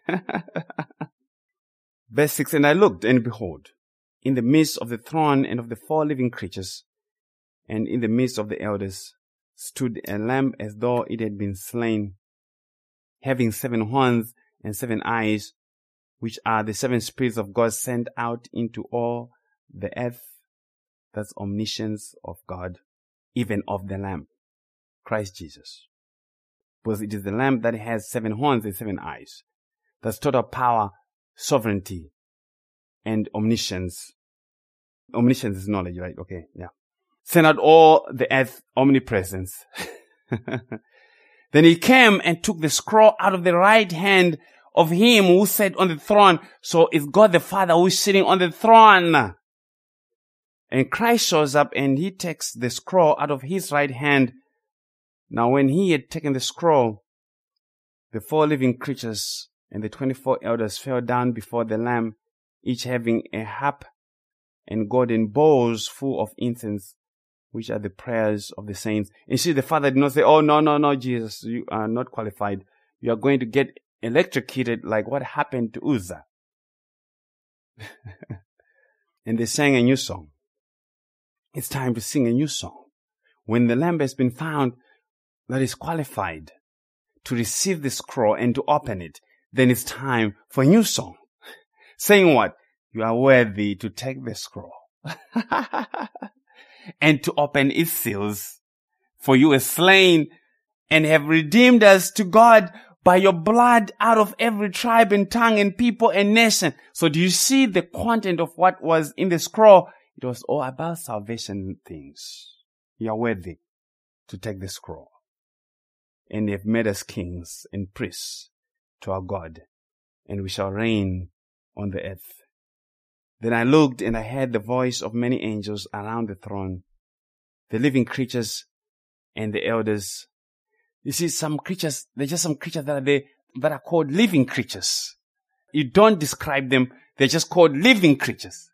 Verse six, and I looked, and behold, in the midst of the throne and of the four living creatures, and in the midst of the elders, stood a lamb as though it had been slain, having seven horns and seven eyes, which are the seven spirits of God sent out into all the earth. That's omniscience of God, even of the Lamb, Christ Jesus. Because it is the Lamb that has seven horns and seven eyes. That's total power, sovereignty, and omniscience. Omniscience is knowledge, right? Okay, yeah. Sent out all the earth, omnipresence. Then he came and took the scroll out of the right hand of him who sat on the throne. So it's God the Father who is sitting on the throne. And Christ shows up and he takes the scroll out of his right hand. Now when he had taken the scroll, the four living creatures and the twenty-four elders fell down before the Lamb, each having a harp and golden bowls full of incense, which are the prayers of the saints. And see, the Father did not say, oh, no, no, no, Jesus, you are not qualified. You are going to get electrocuted like what happened to Uzzah. And they sang a new song. It's time to sing a new song. When the Lamb has been found that is qualified to receive the scroll and to open it, then it's time for a new song. Saying what? You are worthy to take the scroll and to open its seals. For you were slain and have redeemed us to God by your blood out of every tribe and tongue and people and nation. So do you see the content of what was in the scroll? It was all about salvation things. You are worthy to take the scroll. And they have made us kings and priests to our God, and we shall reign on the earth. Then I looked and I heard the voice of many angels around the throne, the living creatures and the elders. You see, some creatures, they're just some creatures that are there, that are called living creatures. You don't describe them, they're just called living creatures.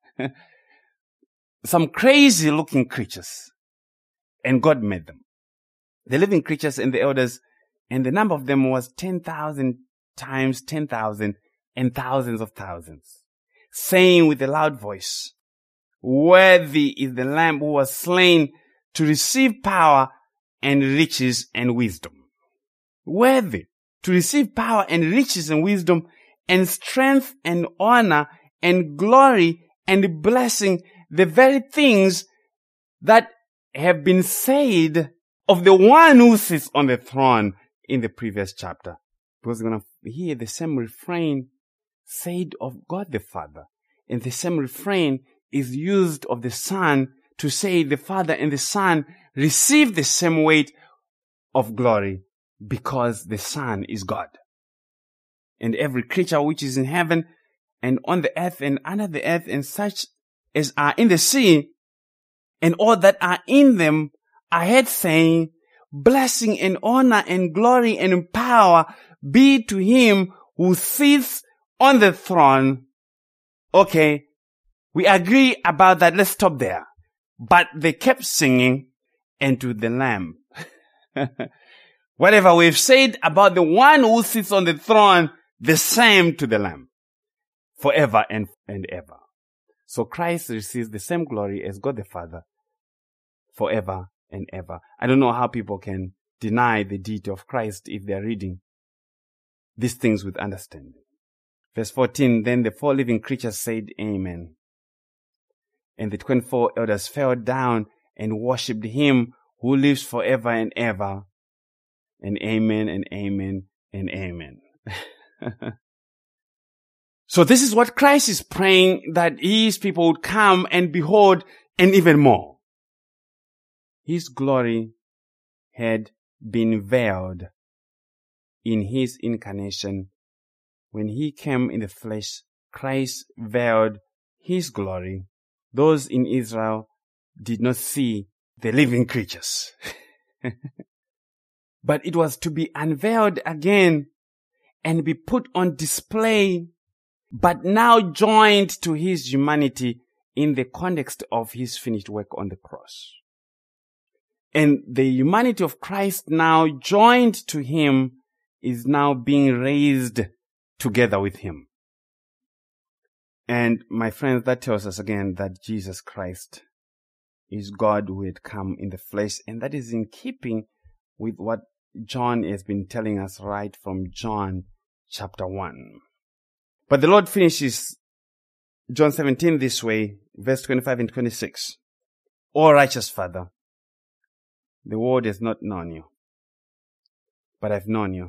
Some crazy looking creatures. And God made them. The living creatures and the elders, and the number of them was ten thousand times ten thousand and thousands of thousands, saying with a loud voice, worthy is the Lamb who was slain to receive power and riches and wisdom. Worthy to receive power and riches and wisdom and strength and honor and glory and blessing, the very things that have been said of the one who sits on the throne in the previous chapter. Because we're going to hear the same refrain said of God the Father. And the same refrain is used of the Son to say the Father and the Son receive the same weight of glory because the Son is God. And every creature which is in heaven and on the earth and under the earth and such as are in the sea and all that are in them, I heard saying, blessing and honor and glory and power be to him who sits on the throne. Okay, we agree about that. Let's stop there. But they kept singing, and to the Lamb. Whatever we've said about the one who sits on the throne, the same to the Lamb. Forever and, and ever. So Christ receives the same glory as God the Father. Forever and ever. I don't know how people can deny the deity of Christ if they are reading these things with understanding. Verse fourteen, then the four living creatures said, Amen. And the twenty-four elders fell down and worshipped him who lives forever and ever. And amen and amen and amen. So this is what Christ is praying, that his people would come and behold, and even more. His glory had been veiled in his incarnation. When he came in the flesh, Christ veiled his glory. Those in Israel did not see the living creatures. But it was to be unveiled again and be put on display, but now joined to his humanity in the context of his finished work on the cross. And the humanity of Christ now joined to him is now being raised together with him. And my friends, that tells us again that Jesus Christ is God who had come in the flesh, and that is in keeping with what John has been telling us right from John chapter one. But the Lord finishes John seventeen this way, verse twenty-five and twenty-six. O righteous Father, the world has not known you, but I've known you.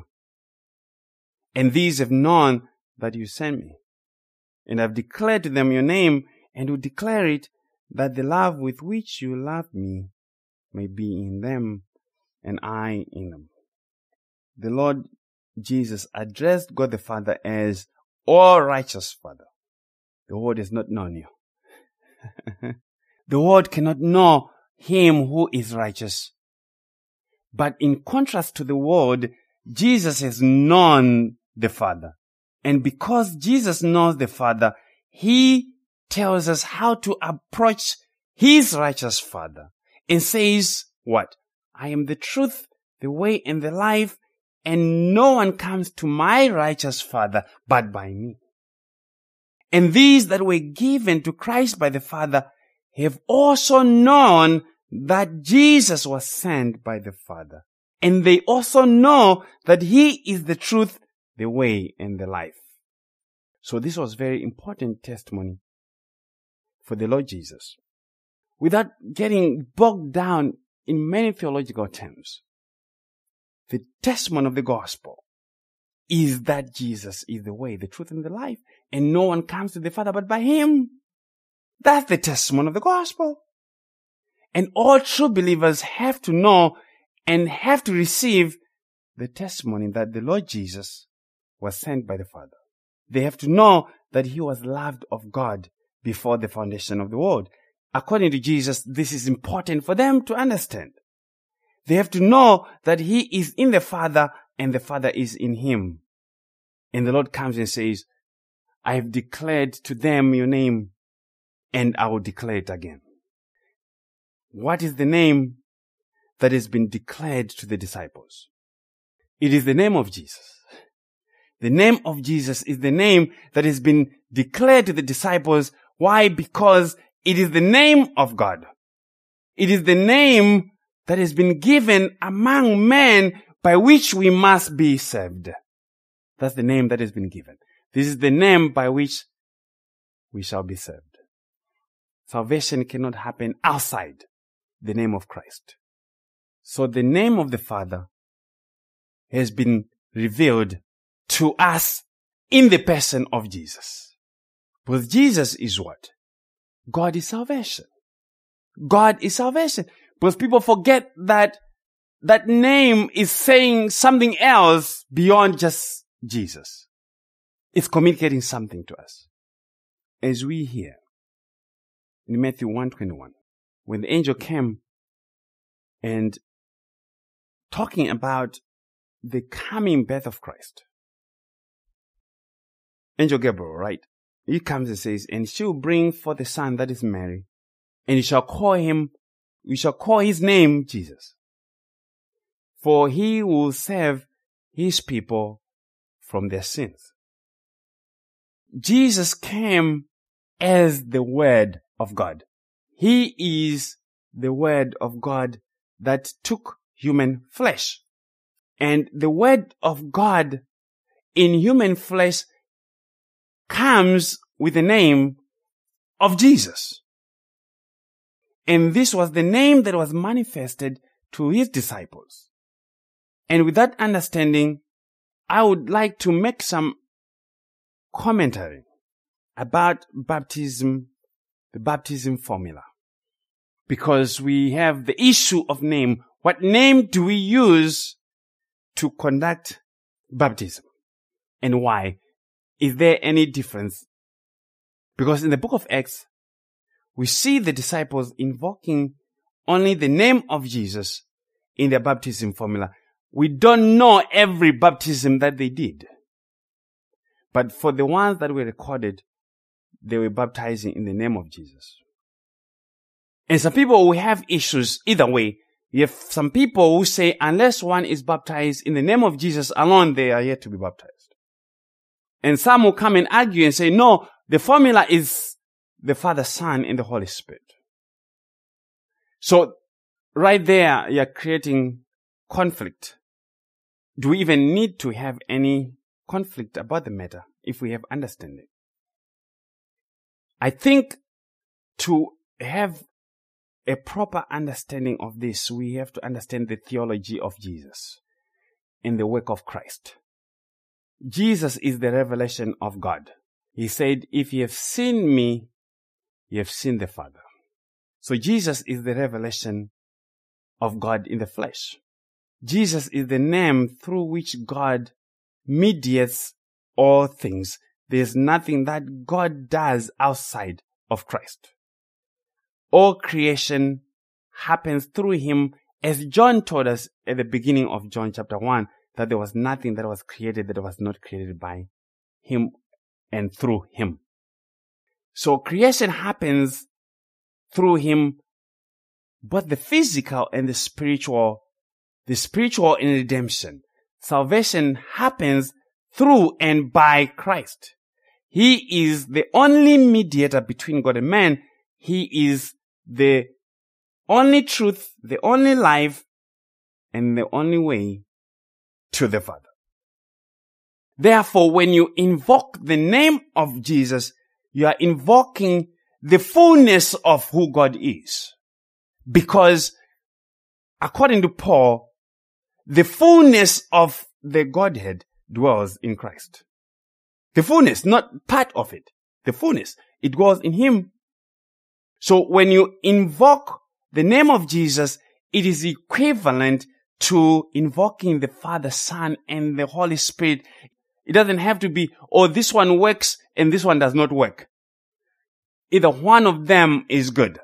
And these have known that you sent me. And I've declared to them your name, and will declare it, that the love with which you loved me may be in them, and I in them. The Lord Jesus addressed God the Father as, O righteous Father. The world has not known you. The world cannot know him who is righteous. But in contrast to the world, Jesus has known the Father. And because Jesus knows the Father, he tells us how to approach his righteous Father and says, what? I am the truth, the way, and the life, and no one comes to my righteous Father but by me. And these that were given to Christ by the Father have also known that Jesus was sent by the Father. And they also know that he is the truth, the way, and the life. So this was very important testimony for the Lord Jesus. Without getting bogged down in many theological terms, the testimony of the gospel is that Jesus is the way, the truth, and the life, and no one comes to the Father but by him. That's the testimony of the gospel. And all true believers have to know and have to receive the testimony that the Lord Jesus was sent by the Father. They have to know that he was loved of God before the foundation of the world. According to Jesus, this is important for them to understand. They have to know that he is in the Father and the Father is in him. And the Lord comes and says, I have declared to them your name, and I will declare it again. What is the name that has been declared to the disciples? It is the name of Jesus. The name of Jesus is the name that has been declared to the disciples. Why? Because it is the name of God. It is the name that has been given among men by which we must be saved. That's the name that has been given. This is the name by which we shall be saved. Salvation cannot happen outside the name of Christ. So the name of the Father has been revealed to us in the person of Jesus. Because Jesus is what? God is salvation. God is salvation. Because people forget that that name is saying something else beyond just Jesus. It's communicating something to us. As we hear in Matthew one twenty-one, when the angel came and talking about the coming birth of Christ, Angel Gabriel, right? He comes and says, and she will bring forth a son, that is Mary, and you shall call him, you shall call his name Jesus. For he will save his people from their sins. Jesus came as the Word of God. He is the Word of God that took human flesh. And the Word of God in human flesh comes with the name of Jesus. And this was the name that was manifested to his disciples. And with that understanding, I would like to make some commentary about baptism, the baptism formula. Because we have the issue of name. What name do we use to conduct baptism? And why? Is there any difference? Because in the book of Acts, we see the disciples invoking only the name of Jesus in their baptism formula. We don't know every baptism that they did. But for the ones that were recorded, they were baptizing in the name of Jesus. And some people will have issues either way. You have some people who say unless one is baptized in the name of Jesus alone, they are yet to be baptized. And some will come and argue and say, no, the formula is the Father, Son, and the Holy Spirit. So right there, you're creating conflict. Do we even need to have any conflict about the matter if we have understanding. I think to have a proper understanding of this, we have to understand the theology of Jesus and the work of Christ. Jesus is the revelation of God. He said, if you have seen me, you have seen the Father. So Jesus is the revelation of God in the flesh. Jesus is the name through which God mediates all things. There's nothing that God does outside of Christ. All creation happens through him, as John told us at the beginning of John chapter one, that there was nothing that was created that was not created by him and through him. So creation happens through him, but the physical and the spiritual, the spiritual in redemption, salvation happens through and by Christ. He is the only mediator between God and man. He is the only truth, the only life, and the only way to the Father. Therefore, when you invoke the name of Jesus, you are invoking the fullness of who God is. Because, according to Paul, the fullness of the Godhead dwells in Christ. The fullness, not part of it. The fullness. It dwells in him. So when you invoke the name of Jesus, it is equivalent to invoking the Father, Son, and the Holy Spirit. It doesn't have to be, oh, this one works and this one does not work. Either one of them is good.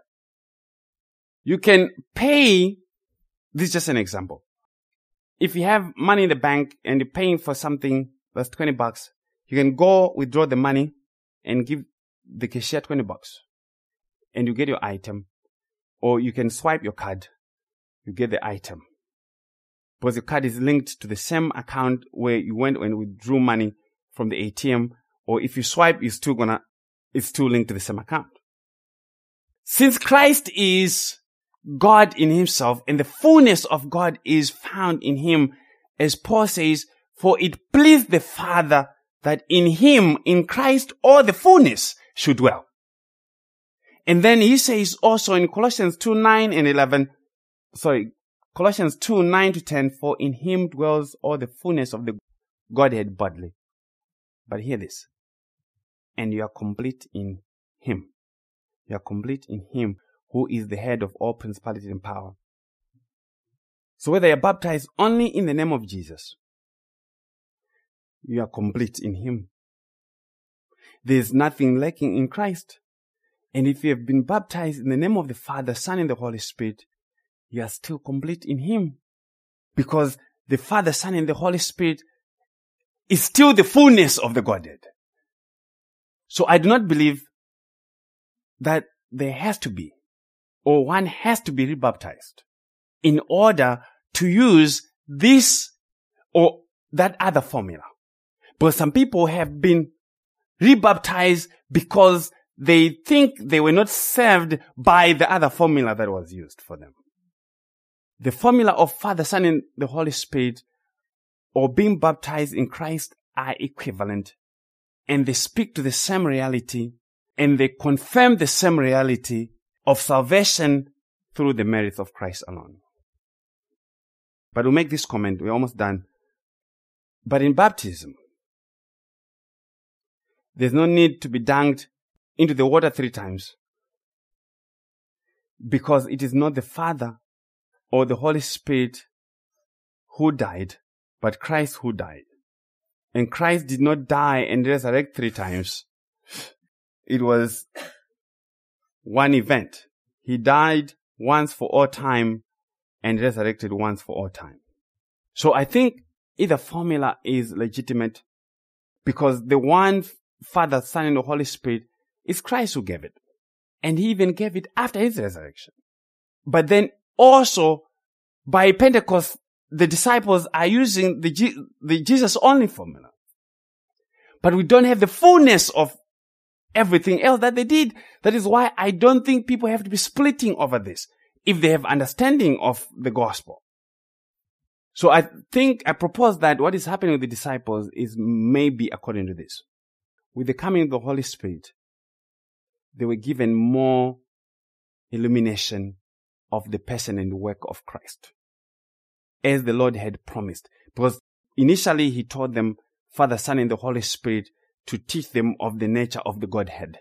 You can pay, this is just an example. If you have money in the bank and you're paying for something that's twenty bucks, you can go withdraw the money and give the cashier twenty bucks. And you get your item. Or you can swipe your card. You get the item. Because your card is linked to the same account where you went and withdrew money from the A T M. Or if you swipe, it's still gonna, it's still linked to the same account. Since Christ is God in himself and the fullness of God is found in him, as Paul says, for it pleased the Father that in him, in Christ, all the fullness should dwell. And then he says also in Colossians two, nine and eleven, sorry, Colossians two, nine to ten, for in him dwells all the fullness of the Godhead bodily. But hear this. And you are complete in him. You are complete in him who is the head of all principality and power. So whether you are baptized only in the name of Jesus, you are complete in him. There is nothing lacking in Christ. And if you have been baptized in the name of the Father, Son, and the Holy Spirit, you are still complete in him. Because the Father, Son, and the Holy Spirit is still the fullness of the Godhead. So I do not believe that there has to be, or one has to be rebaptized in order to use this or that other formula. But some people have been rebaptized because they think they were not saved by the other formula that was used for them. The formula of Father, Son, and the Holy Spirit, or being baptized in Christ, are equivalent. And they speak to the same reality, and they confirm the same reality of salvation through the merits of Christ alone. But we'll make this comment, we're almost done. But in baptism, there's no need to be dunked into the water three times, because it is not the Father or the Holy Spirit who died, but Christ who died. And Christ did not die and resurrect three times. It was one event. He died once for all time and resurrected once for all time. So I think either formula is legitimate, because the one Father, Son, and the Holy Spirit is Christ who gave it. And he even gave it after his resurrection. But then also, by Pentecost, the disciples are using the, G- the Jesus-only formula. But we don't have the fullness of everything else that they did. That is why I don't think people have to be splitting over this if they have understanding of the gospel. So I think, I propose that what is happening with the disciples is maybe according to this. With the coming of the Holy Spirit, they were given more illumination of the person and work of Christ, as the Lord had promised. Because initially He told them, Father, Son, and the Holy Spirit, to teach them of the nature of the Godhead.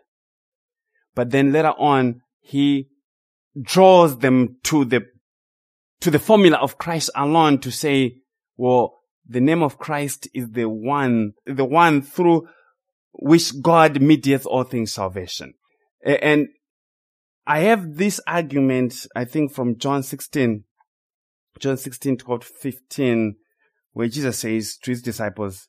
But then later on, He draws them to the to the formula of Christ alone to say, well, the name of Christ is the one, the one through which God mediates all things salvation. And I have this argument, I think, from John sixteen, John sixteen, twelve to fifteen, where Jesus says to His disciples,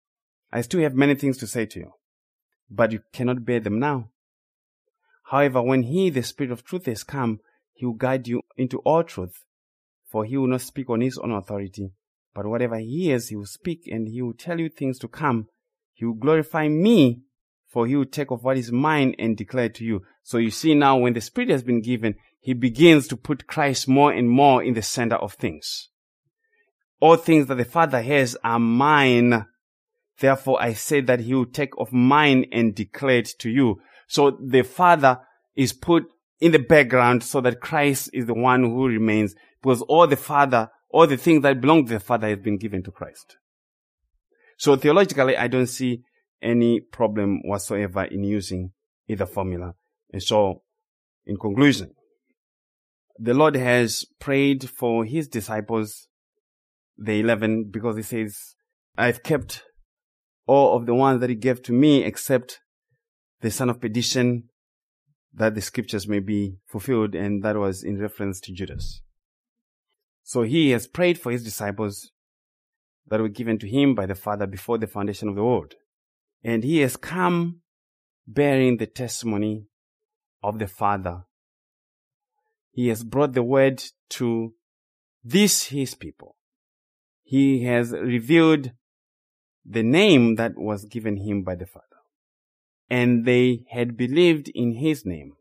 I still have many things to say to you, but you cannot bear them now. However, when He, the Spirit of truth, has come, He will guide you into all truth. For He will not speak on His own authority, but whatever He hears, He will speak, and He will tell you things to come. He will glorify Me, for He will take of what is mine and declare it to you. So you see now, when the Spirit has been given, He begins to put Christ more and more in the center of things. All things that the Father has are mine. Therefore I say that He will take of mine and declare it to you. So the Father is put in the background so that Christ is the one who remains, because all the Father, all the things that belong to the Father has been given to Christ. So theologically, I don't see any problem whatsoever in using either formula. And so, in conclusion, the Lord has prayed for His disciples, the eleven, because He says, I've kept all of the ones that He gave to Me except the son of perdition, that the scriptures may be fulfilled, and that was in reference to Judas. So He has prayed for His disciples that were given to Him by the Father before the foundation of the world. And He has come bearing the testimony of the Father. He has brought the word to these His people. He has revealed the name that was given Him by the Father. And they had believed in His name.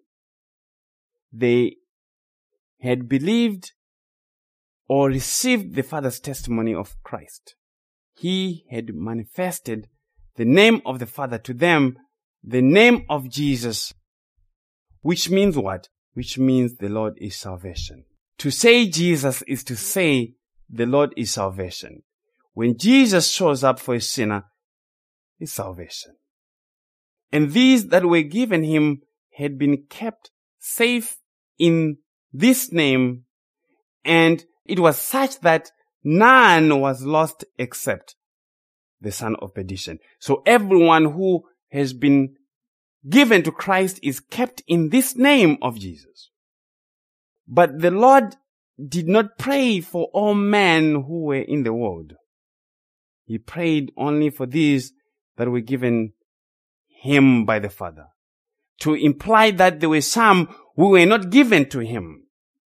They had believed or received the Father's testimony of Christ. He had manifested the name of the Father to them, the name of Jesus, which means what? Which means the Lord is salvation. To say Jesus is to say the Lord is salvation. When Jesus shows up for a sinner, it's salvation. And these that were given Him had been kept safe in this name, and it was such that none was lost except the son of perdition. So everyone who has been given to Christ is kept in this name of Jesus. But the Lord did not pray for all men who were in the world. He prayed only for these that were given Him by the Father, to imply that there were some who were not given to Him.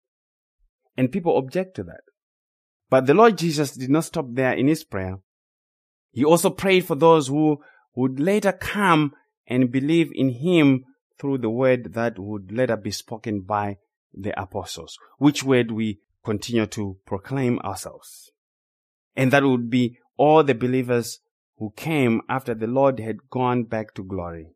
And people object to that. But the Lord Jesus did not stop there in His prayer. He also prayed for those who would later come and believe in Him through the word that would later be spoken by the apostles, which word we continue to proclaim ourselves. And that would be all the believers who came after the Lord had gone back to glory.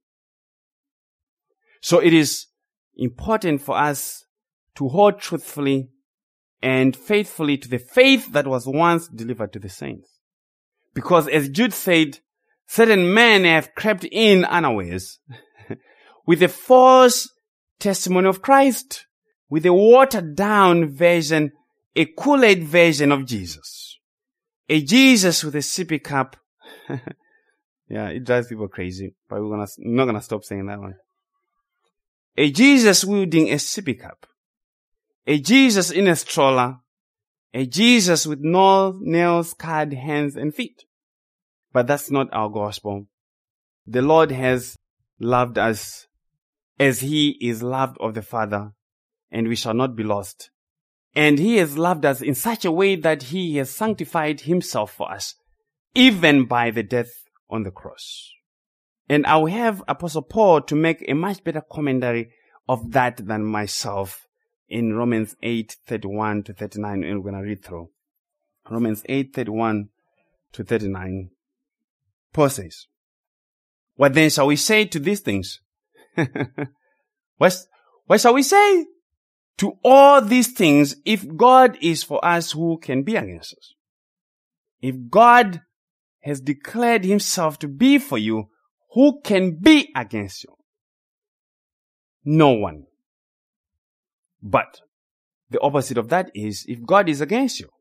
So it is important for us to hold truthfully and faithfully to the faith that was once delivered to the saints. Because as Jude said, certain men have crept in unawares with a false testimony of Christ, with a watered down version, a Kool-Aid version of Jesus. A Jesus with a sippy cup. Yeah, it drives people crazy, but we're gonna, not gonna stop saying that one. A Jesus wielding a sippy cup. A Jesus in a stroller. A Jesus with no nail-scarred hands and feet. But that's not our gospel. The Lord has loved us as He is loved of the Father, and we shall not be lost. And He has loved us in such a way that He has sanctified Himself for us, even by the death on the cross. And I will have Apostle Paul to make a much better commentary of that than myself in Romans eight, thirty-one to thirty-nine, and we're going to read through. Romans eight, thirty-one to thirty-nine. Paul says, what then shall we say to these things? what, what shall we say to all these things? If God is for us, who can be against us? If God has declared himself to be for you, who can be against you? No one. But the opposite of that is, if God is against you,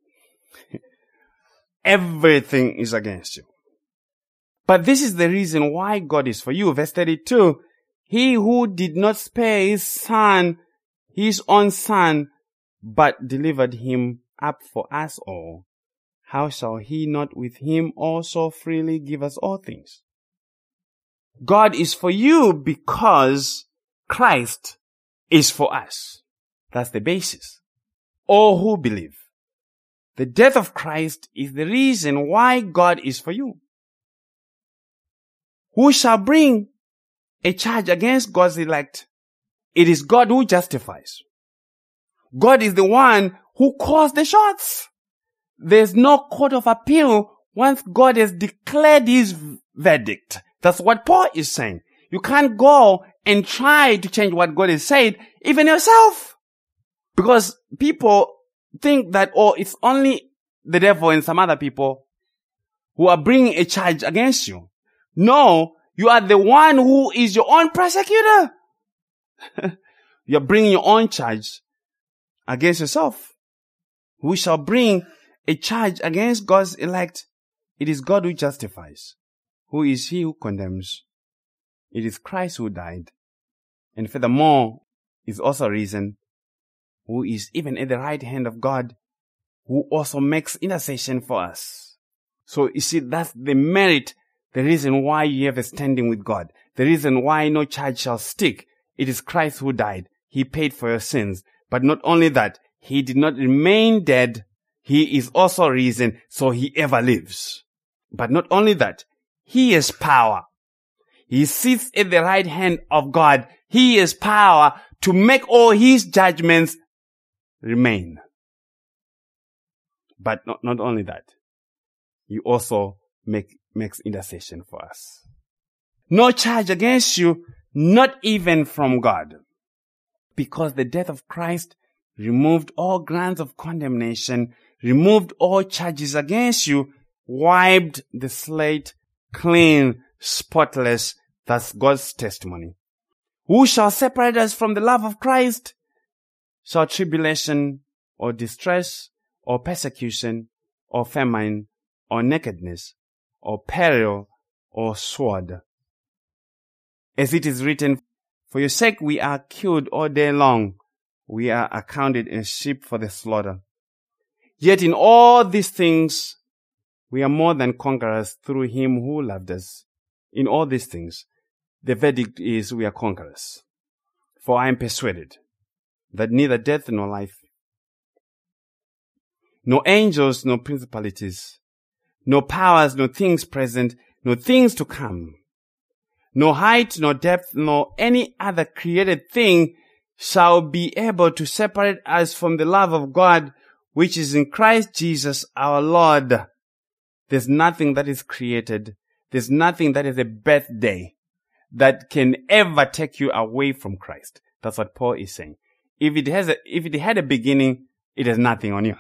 everything is against you. But this is the reason why God is for you. Verse thirty-two, he who did not spare his son, his own son, but delivered him up for us all, how shall he not with him also freely give us all things? God is for you because Christ is for us. That's the basis. All who believe. The death of Christ is the reason why God is for you. Who shall bring a charge against God's elect? It is God who justifies. God is the one who calls the shots. There's no court of appeal once God has declared his verdict. That's what Paul is saying. You can't go and try to change what God has said, even yourself. Because people think that, oh, it's only the devil and some other people who are bringing a charge against you. No, you are the one who is your own prosecutor. You're bringing your own charge against yourself. Who shall bring a charge against God's elect? It is God who justifies. Who is he who condemns? It is Christ who died. And furthermore, is also risen, who is even at the right hand of God, who also makes intercession for us. So you see, that's the merit, the reason why you have a standing with God. The reason why no charge shall stick. It is Christ who died. He paid for your sins. But not only that, he did not remain dead. He is also risen, so he ever lives. But not only that, he has power. He sits at the right hand of God. He has power to make all his judgments remain. But not, not only that, he also make, makes intercession for us. No charge against you, not even from God. Because the death of Christ removed all grounds of condemnation, removed all charges against you, wiped the slate clean, spotless. That's God's testimony. Who shall separate us from the love of Christ? Shall tribulation or distress or persecution or famine or nakedness or peril or sword? As it is written, for your sake we are killed all day long. We are accounted as sheep for the slaughter. Yet in all these things, we are more than conquerors through him who loved us. In all these things, the verdict is we are conquerors. For I am persuaded that neither death nor life, nor angels, nor principalities, nor powers, nor things present, nor things to come, nor height, nor depth, nor any other created thing shall be able to separate us from the love of God, which is in Christ Jesus our Lord. There's nothing that is created. There's nothing that is a birthday that can ever take you away from Christ. That's what Paul is saying. If it has a, if it had a beginning, it has nothing on you.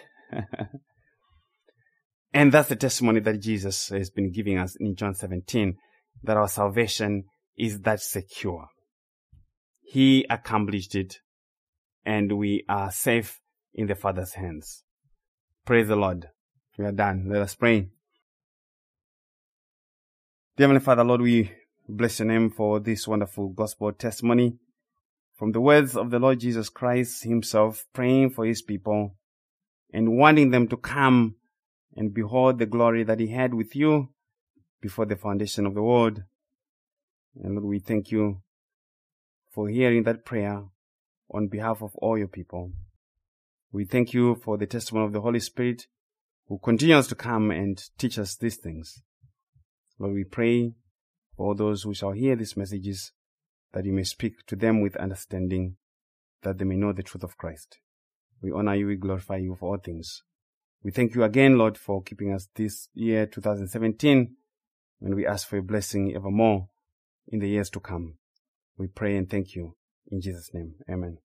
And that's the testimony that Jesus has been giving us in John seventeen, that our salvation is that secure. He accomplished it, and we are safe in the Father's hands. Praise the Lord. We are done. Let us pray. Dear Heavenly Father, Lord, we bless your name for this wonderful gospel testimony from the words of the Lord Jesus Christ himself, praying for his people and wanting them to come and behold the glory that he had with you before the foundation of the world. And Lord, we thank you for hearing that prayer on behalf of all your people. We thank you for the testimony of the Holy Spirit who continues to come and teach us these things. Lord, we pray for all those who shall hear these messages, that you may speak to them with understanding, that they may know the truth of Christ. We honor you, we glorify you for all things. We thank you again, Lord, for keeping us this year, two thousand seventeen, and we ask for your blessing evermore in the years to come. We pray and thank you in Jesus' name. Amen.